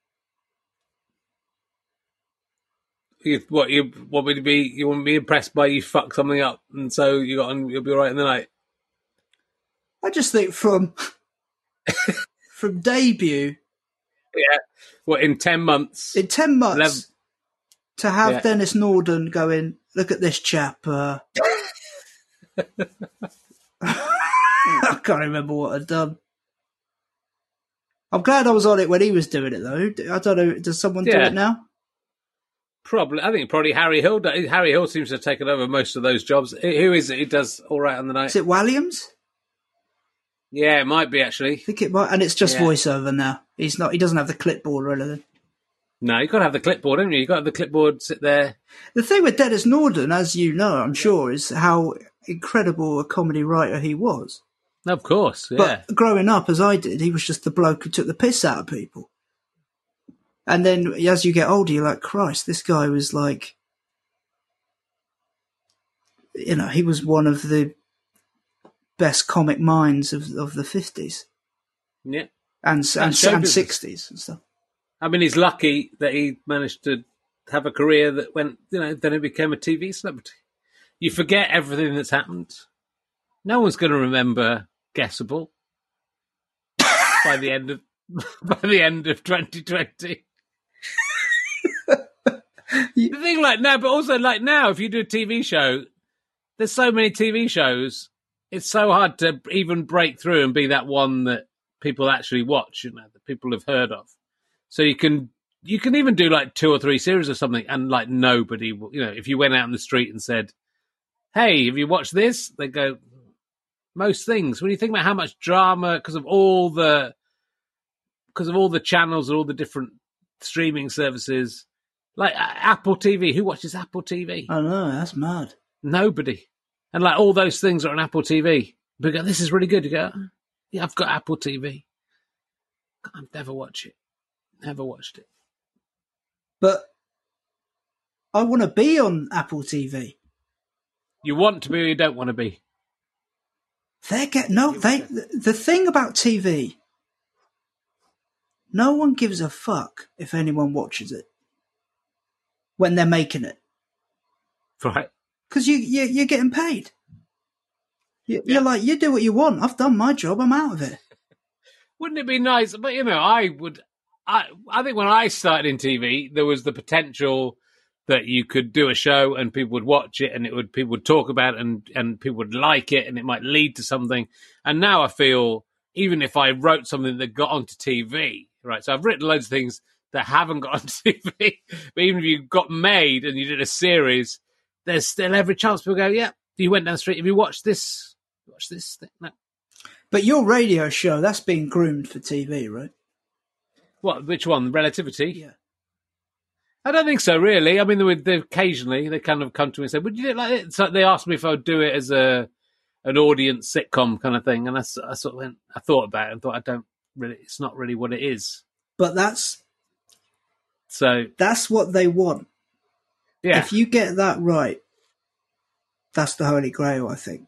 You want me to be impressed by you fuck something up, and so you got on You'll Be Alright in the Night? I just think from debut. Yeah. What, in 10 months? In 10 months, 11. To have Dennis Norden going, look at this chap. I can't remember what I'd done. I'm glad I was on it when he was doing it, though. I don't know, does someone do it now? Probably. I think probably Harry Hill. Harry Hill seems to have taken over most of those jobs. Who is it who does All Right on the Night? Is it Walliams? Yeah, it might be, actually. I think it might, and it's just voiceover now. He doesn't have the clipboard or anything. No, you've got to have the clipboard, haven't you? You've got to have the clipboard sit there. The thing with Dennis Norden, as you know, I'm sure, is how incredible a comedy writer he was. Of course, yeah. But growing up, as I did, he was just the bloke who took the piss out of people. And then as you get older, you're like, Christ, this guy was like, he was one of the best comic minds of the 50s. Yeah. And 60s and stuff. I mean, he's lucky that he managed to have a career that went, then he became a TV celebrity. You forget everything that's happened. No one's going to remember Guessable by the end of 2020. The thing but also now, if you do a TV show, there's so many TV shows, it's so hard to even break through and be that one that people actually watch, that people have heard of. So you can even do 2 or 3 series or something, and nobody will, if you went out in the street and said, "Hey, have you watched this?" They go, most things. When you think about how much drama, because of all the channels and all the different streaming services, like Apple TV, who watches Apple TV? I know, that's mad. Nobody. And all those things are on Apple TV. But go, this is really good. You go, yeah, I've got Apple TV. I've never watched it. Never watched it. But I want to be on Apple TV. You want to be or you don't want to be? The thing about TV, no one gives a fuck if anyone watches it when they're making it. Right. Because you're getting paid. You're like, you do what you want. I've done my job. I'm out of it. Wouldn't it be nice? But, I think when I started in TV, there was the potential that you could do a show and people would watch it and people would talk about it and people would like it and it might lead to something. And now I feel, even if I wrote something that got onto TV, right? So I've written loads of things that haven't got onto TV, but even if you got made and you did a series, there's still every chance people go, yeah, you went down the street, have you watched this thing? No. But your radio show, that's being groomed for TV, right? What? Which one? Relativity? Yeah. I don't think so, really. I mean, they occasionally they kind of come to me and say, "Would you do it like it?" So they asked me if I would do it as an audience sitcom kind of thing, and I sort of went, I thought about it and thought, it's not really what it is. But that's what they want. Yeah. If you get that right, that's the holy grail, I think.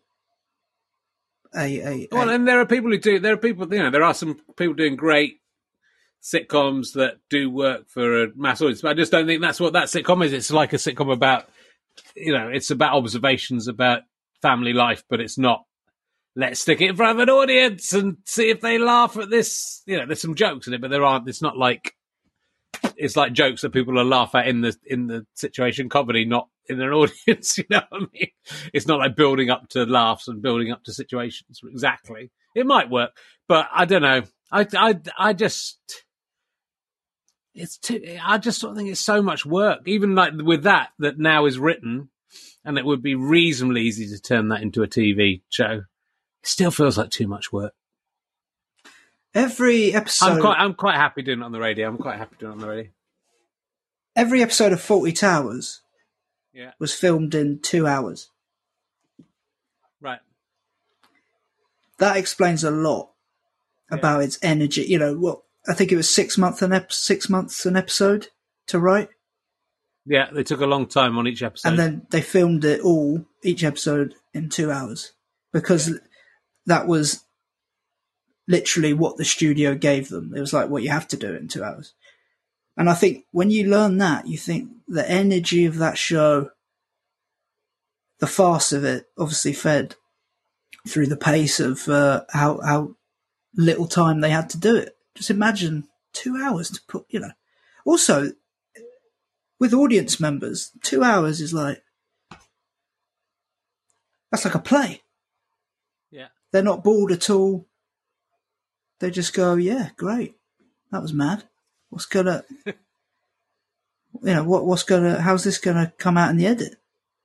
Well, and there are people who do. There are people, there are some people doing great sitcoms that do work for a mass audience, but I just don't think that's what that sitcom is. It's like a sitcom about, it's about observations about family life, but it's not, let's stick it in front of an audience and see if they laugh at this. There's some jokes in it, but it's not like, it's like jokes that people will laugh at in the situation comedy, not in an audience. You know what I mean? It's not like building up to laughs and building up to situations. Exactly. It might work, but I don't know. I just sort of think it's so much work, even like with that now is written, and it would be reasonably easy to turn that into a TV show. It still feels like too much work. Every episode, I'm quite happy doing it on the radio. Every episode of Fawlty Towers, was filmed in 2 hours. Right. That explains a lot about its energy. I think it was 6 months an episode to write. Yeah, they took a long time on each episode. And then they filmed each episode in 2 hours, because that was literally what the studio gave them. It was like, well, you have to do it in 2 hours. And I think when you learn that, you think the energy of that show, the farce of it, obviously fed through the pace of how little time they had to do it. Just imagine 2 hours to put, Also, with audience members, 2 hours is like, that's like a play. Yeah. They're not bored at all. They just go, yeah, great. That was mad. What's gonna, how's this gonna come out in the edit?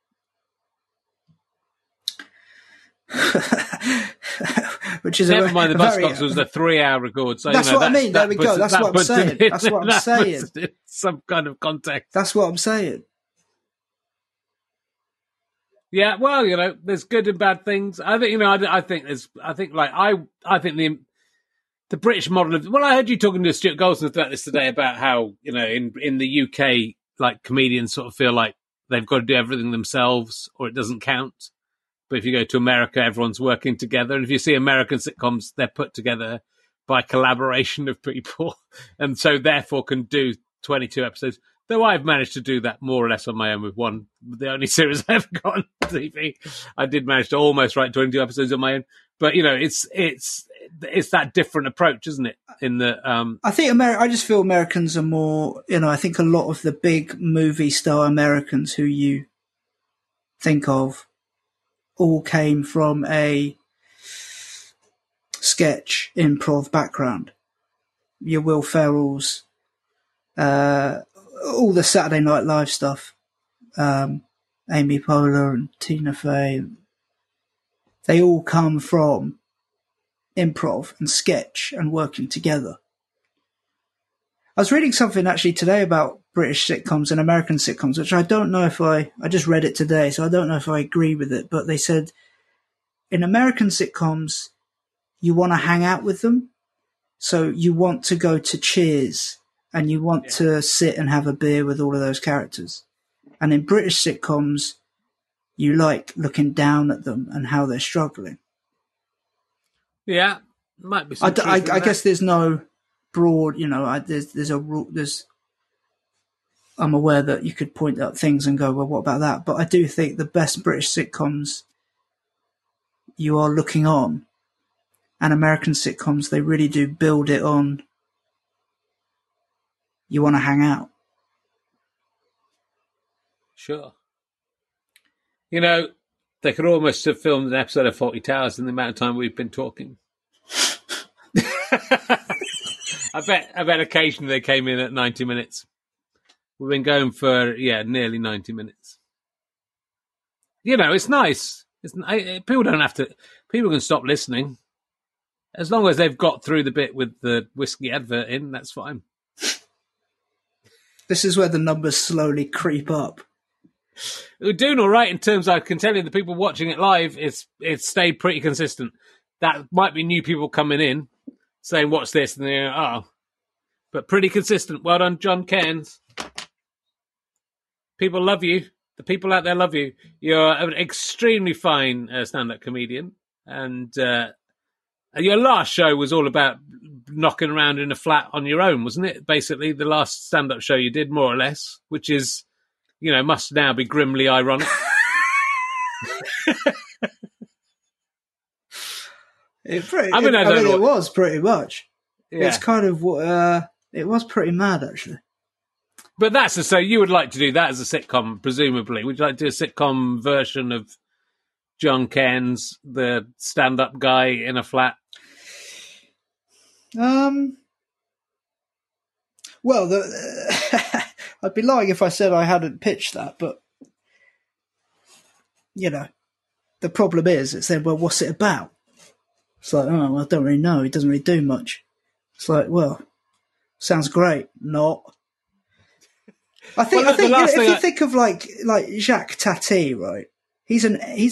Which is never mind. The Buzzcocks was a 3-hour record. So that's what I mean. There we go. That's what I'm saying. That's what I'm saying. Some kind of context. That's what I'm saying. Yeah, well, there's good and bad things. I think, I think the British model of, well, I heard you talking to Stuart Goldsmith about this today about how, in the UK, like comedians sort of feel like they've got to do everything themselves or it doesn't count. But if you go to America, everyone's working together. And if you see American sitcoms, they're put together by collaboration of people. And so therefore can do 22 episodes. Though I've managed to do that more or less on my own with one, the only series I've ever got on TV. I did manage to almost write 22 episodes on my own. But, it's that different approach, isn't it? I think I just feel Americans are more, I think a lot of the big movie star Americans who you think of all came from a sketch improv background. Your Will Ferrell's, all the Saturday Night Live stuff, Amy Poehler and Tina Fey, they all come from improv and sketch and working together. I was reading something actually today about British sitcoms and American sitcoms, which I don't know if I just read it today, so I don't know if I agree with it, but they said in American sitcoms, you want to hang out with them. So you want to go to Cheers and you want to sit and have a beer with all of those characters. And in British sitcoms, you like looking down at them and how they're struggling. Yeah, might be some I guess there's no broad, there's a rule. I'm aware that you could point out things and go, well, what about that? But I do think the best British sitcoms, you are looking on, and American sitcoms, they really do build it on. You want to hang out. Sure. They could almost have filmed an episode of 40 Towers in the amount of time we've been talking. I bet occasionally they came in at 90 minutes. We've been going for, nearly 90 minutes. It's nice. People don't have to, people can stop listening. As long as they've got through the bit with the whiskey advert in, that's fine. This is where the numbers slowly creep up. We're doing all right in terms, I can tell you, the people watching it live, it's stayed pretty consistent. That might be new people coming in saying, what's this? And they're, but pretty consistent. Well done, John Cairns. People love you. The people out there love you. You're an extremely fine stand-up comedian. And your last show was all about knocking around in a flat on your own, wasn't it? Basically, the last stand-up show you did, more or less, which is, must now be grimly ironic. It was pretty much. Yeah. It's kind of it was pretty mad, actually. But that's so you would like to do that as a sitcom, presumably. Would you like to do a sitcom version of John Cairns, the stand-up guy in a flat? Well, I'd be lying if I said I hadn't pitched that, but the problem is, it said, well, what's it about? It's like, oh, I don't really know. It doesn't really do much. It's like, well, sounds great. Not. I think if you think of like Jacques Tati, right? He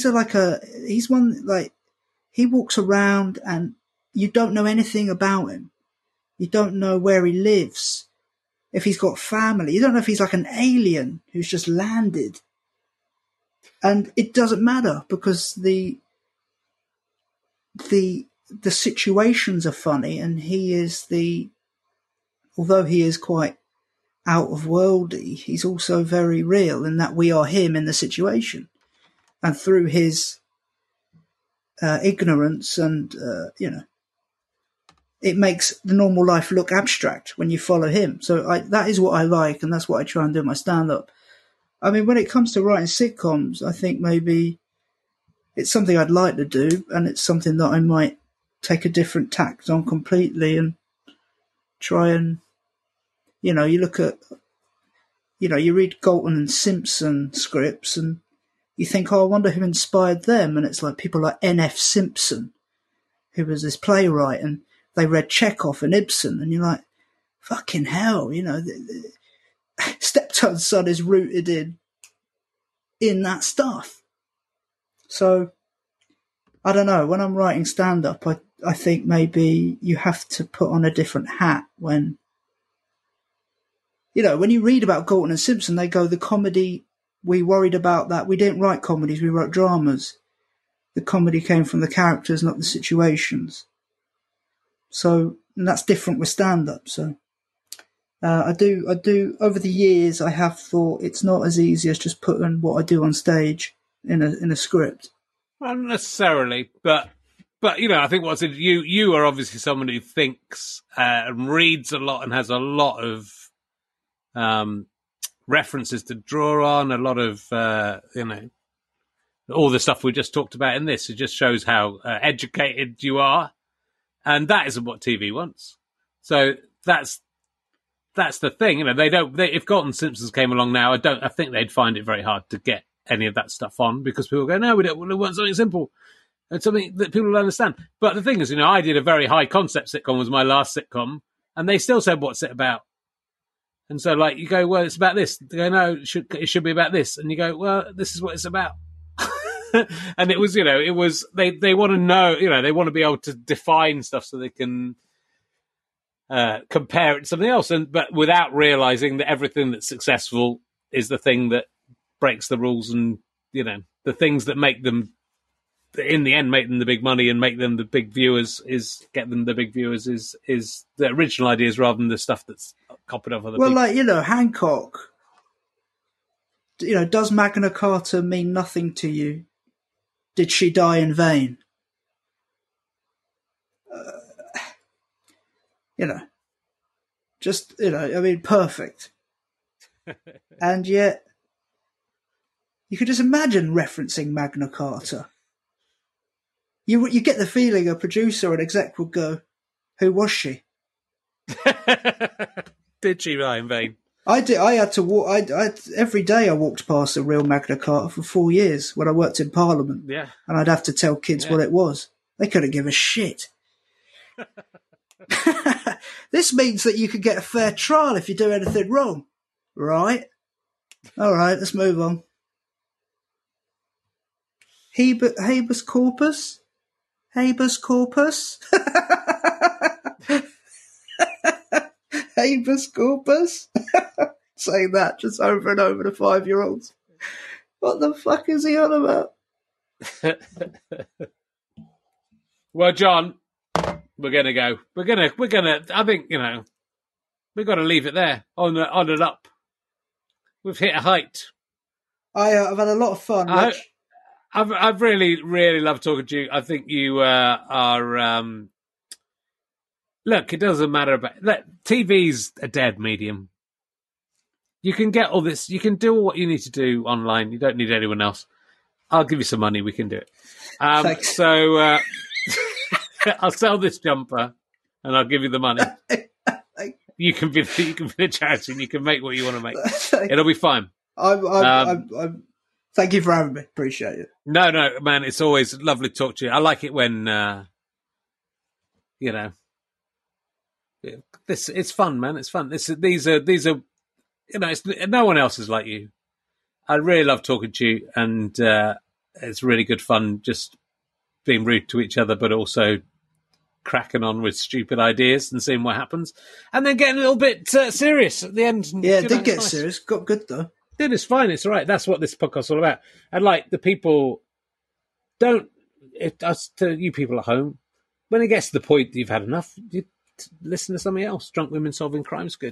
walks around and you don't know anything about him. You don't know where he lives, if he's got family. You don't know if he's like an alien who's just landed. And it doesn't matter because the the situations are funny, and although he is quite out of worldy, he's also very real in that we are him in the situation. And through his ignorance and, it makes the normal life look abstract when you follow him. So that is what I like, and that's what I try and do in my stand-up. I mean, when it comes to writing sitcoms, I think maybe it's something I'd like to do, and it's something that I might take a different tact on completely and try and, you look at, you read Galton and Simpson scripts and you think, I wonder who inspired them. And it's like people like N.F. Simpson, who was this playwright, and they read Chekhov and Ibsen, and you're like, fucking hell, Steptoe's Son is rooted in that stuff. So, I don't know, when I'm writing stand-up, I think maybe you have to put on a different hat when, when you read about Galton and Simpson, they go, the comedy, we worried about that. We didn't write comedies, we wrote dramas. The comedy came from the characters, not the situations. So, and that's different with stand-up. So, I do, over the years, I have thought it's not as easy as just putting what I do on stage in a script. Well, not necessarily, but I think you are obviously someone who thinks and reads a lot and has a lot of references to draw on, a lot of all the stuff we just talked about in this. It just shows how educated you are, and that isn't what TV wants. So that's the thing. If Galton Simpsons came along now, I think they'd find it very hard to get any of that stuff on, because people go, no, we want something simple and something that people will understand. But the thing is, I did a very high concept sitcom, was my last sitcom, and they still said, what's it about? And so, you go, well, it's about this. They go, no, it should be about this. And you go, well, this is what it's about. And it was, they want to know, they want to be able to define stuff so they can compare it to something else. But without realizing that everything that's successful is the thing that breaks the rules, and, the things that make them, in the end, make them the big money and make them the big viewers is the original ideas rather than the stuff that's copied off other people. Hancock, does Magna Carta mean nothing to you? Did she die in vain? Perfect. And yet, you could just imagine referencing Magna Carta. You get the feeling a producer or an exec would go, who was she? Did she die in vain? I did. I had to walk. Every day I walked past a real Magna Carta for 4 years when I worked in Parliament. Yeah. And I'd have to tell kids what it was. They couldn't give a shit. This means that you could get a fair trial if you do anything wrong. Right? All right, let's move on. Habeas corpus? Habeas corpus? Habeas corpus? Saying that just over and over to 5-year-olds. What the fuck is he on about? Well, John, we're going to go. We're going to, I think, we've got to leave it there on and up. We've hit a height. I've had a lot of fun. I've really, really loved talking to you. I think you are. Look, it doesn't matter about. TV's a dead medium. You can get all this. You can do what you need to do online. You don't need anyone else. I'll give you some money. We can do it. Thanks. So I'll sell this jumper, and I'll give you the money. You can be the charity, and you can make what you want to make. It'll be fine. I'm thank you for having me. Appreciate it. No, man. It's always lovely to talk to you. I like it when, it's fun, man. It's fun. These are, no one else is like you. I really love talking to you, and it's really good fun just being rude to each other, but also cracking on with stupid ideas and seeing what happens, and then getting a little bit serious at the end. Yeah, it did get serious. Got good though. Dude, it's fine. It's all right. That's what this podcast's all about. And the people to you people at home, when it gets to the point that you've had enough, you listen to something else. Drunk Women Solving Crime's good.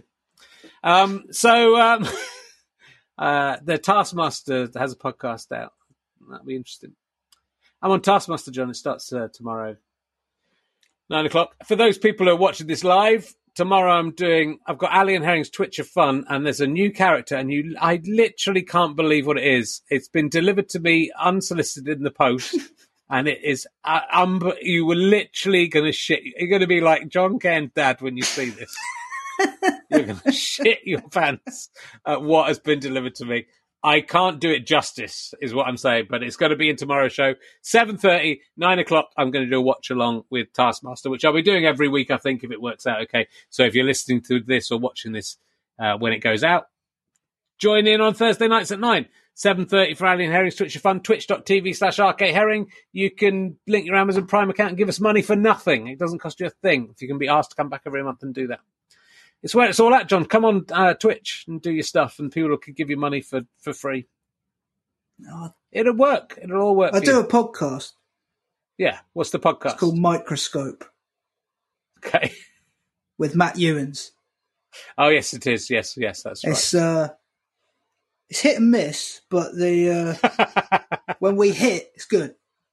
The Taskmaster has a podcast out. That'll be interesting. I'm on Taskmaster, John. It starts tomorrow, 9:00. For those people who are watching this live, tomorrow I've got Ali and Herring's Twitch of Fun, and there's a new character, and I literally can't believe what it is. It's been delivered to me unsolicited in the post, and it is, you were literally going to shit. You're going to be like John Cairns' dad when you see this. You're going to shit your pants at what has been delivered to me. I can't do it justice, is what I'm saying, but it's going to be in tomorrow's show. 7:30, 9:00, I'm going to do a watch-along with Taskmaster, which I'll be doing every week, I think, if it works out okay. So if you're listening to this or watching this when it goes out, join in on Thursday nights at 9. 7:30 for Ali and Herring's Twitch of Fun, twitch.tv/RKHerring. You can link your Amazon Prime account and give us money for nothing. It doesn't cost you a thing if you can be asked to come back every month and do that. It's where it's all at, John. Come on Twitch and do your stuff, and people could give you money for free. Oh, it'll work. It'll all work. I do a podcast. Yeah. What's the podcast? It's called Microscope. Okay. With Matt Ewins. Oh, yes, it is. Yes, that's right. It's hit and miss, but when we hit, it's good.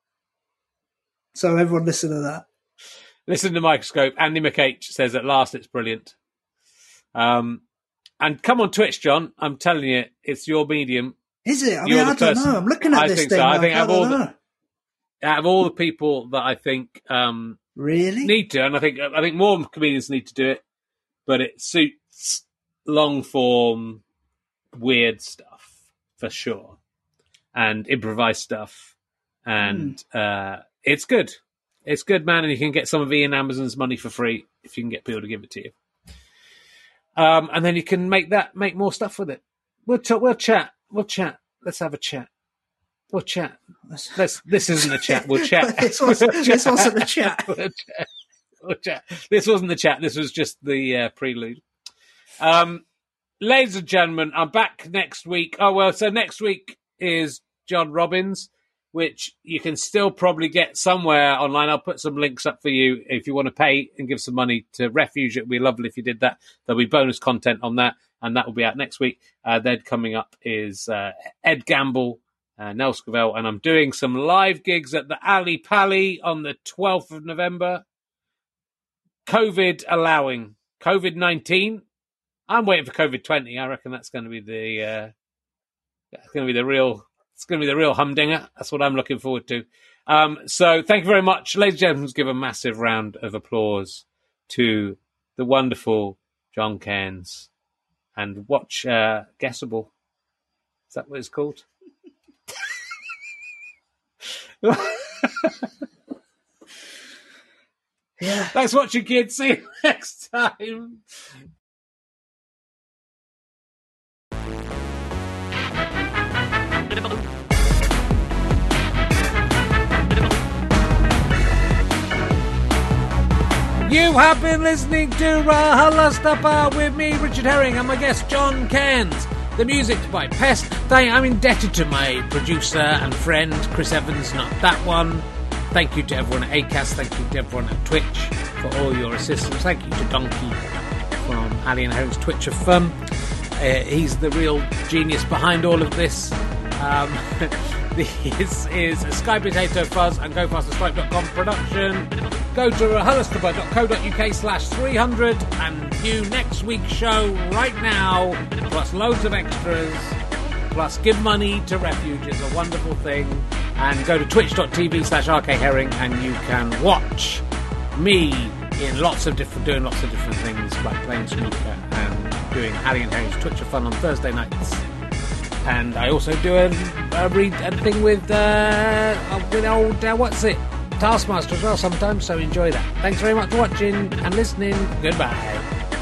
So everyone listen to that. Listen to Microscope. Andy McH says, at last, it's brilliant. And come on Twitch, John. I'm telling you, it's your medium. Is it? I mean, I don't know. I'm looking at this thing. So. I think out of all the people that I think really need to, and I think more comedians need to do it, but it suits long form, weird stuff for sure, and improvised stuff, and it's good. It's good, man, and you can get some of Ian Amazon's money for free if you can get people to give it to you. And then you can make more stuff with it. We'll chat. Let's have a chat. We'll chat. This isn't a chat. We'll chat. This wasn't a chat. We'll chat. This wasn't the chat. This was just the prelude. Ladies and gentlemen, I'm back next week. Oh, well, so next week is John Robbins, which you can still probably get somewhere online. I'll put some links up for you if you want to pay and give some money to Refuge. It would be lovely if you did that. There'll be bonus content on that, and that will be out next week. Then coming up is Ed Gamble, Nell Scovell, and I'm doing some live gigs at the Ali Pally on the 12th of November. COVID allowing. COVID-19. I'm waiting for COVID-20. I reckon that's going to be the real... It's going to be the real humdinger. That's what I'm looking forward to. So thank you very much. Ladies and gentlemen, let's give a massive round of applause to the wonderful John Cairns. And watch Guessable. Is that what it's called? Yeah. Thanks for watching, kids. See you next time. You have been listening to RHLSTP with me, Richard Herring, and my guest, John Cairns. The music's by Pest. I'm indebted to my producer and friend, Chris Evans, not that one. Thank you to everyone at Acast. Thank you to everyone at Twitch for all your assistance. Thank you to Donkey from Ali and Herring's Twitch of Fun. He's the real genius behind all of this. This is a Sky Potato Fuzz and GoFasterStripe.com production. Go to RHLSTP.co.uk/300 and view next week's show right now, plus loads of extras, plus give money to Refuge. It's a wonderful thing. And go to twitch.tv/RKHerring and you can watch me in doing lots of different things, like playing snooker and doing Ali and Herring's Twitch of Fun on Thursday nights. And I also do a thing with old Taskmaster as well sometimes, so enjoy that. Thanks very much for watching and listening. Goodbye.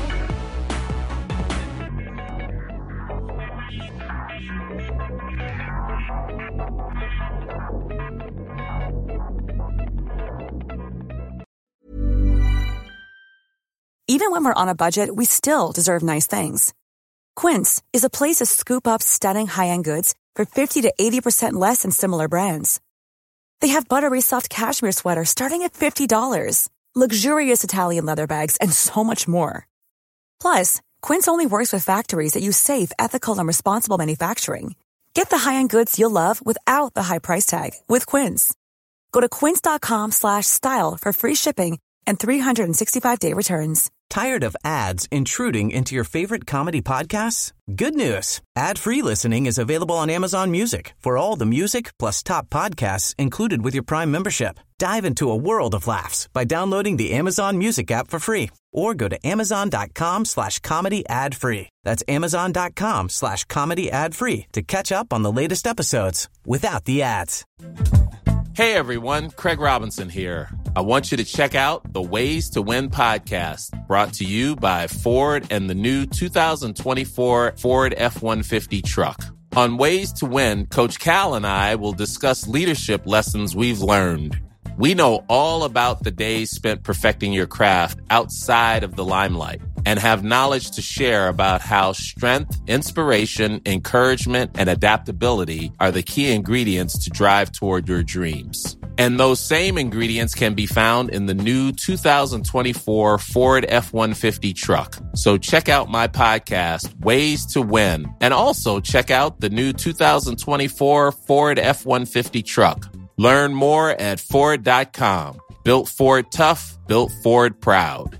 Even when we're on a budget, we still deserve nice things. Quince is a place to scoop up stunning high-end goods for 50 to 80% less than similar brands. They have buttery soft cashmere sweaters starting at $50, luxurious Italian leather bags, and so much more. Plus, Quince only works with factories that use safe, ethical, and responsible manufacturing. Get the high-end goods you'll love without the high price tag with Quince. Go to quince.com/style for free shipping and 365-day returns. Tired of ads intruding into your favorite comedy podcasts? Good news. Ad-free listening is available on Amazon Music for all the music plus top podcasts included with your Prime membership. Dive into a world of laughs by downloading the Amazon Music app for free or go to amazon.com/comedy ad-free. That's amazon.com/comedy ad-free to catch up on the latest episodes without the ads. Hey everyone, Craig Robinson here. I want you to check out the Ways to Win podcast, brought to you by Ford and the new 2024 Ford F-150 truck. On Ways to Win, Coach Cal and I will discuss leadership lessons we've learned. We know all about the days spent perfecting your craft outside of the limelight and have knowledge to share about how strength, inspiration, encouragement, and adaptability are the key ingredients to drive toward your dreams. And those same ingredients can be found in the new 2024 Ford F-150 truck. So check out my podcast, Ways to Win, and also check out the new 2024 Ford F-150 truck. Learn more at Ford.com. Built Ford tough, built Ford proud.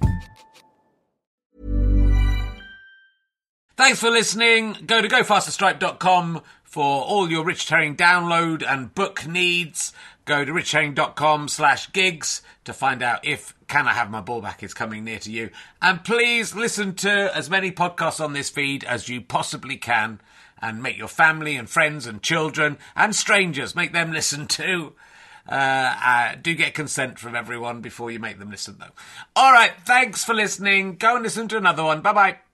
Thanks for listening. Go to gofasterstripe.com for all your Richard Herring download and book needs. Go to richardherring.com/gigs to find out if Can I Have My Ball Back is coming near to you. And please listen to as many podcasts on this feed as you possibly can. And make your family and friends and children and strangers, make them listen too. Do get consent from everyone before you make them listen, though. All right, thanks for listening. Go and listen to another one. Bye-bye.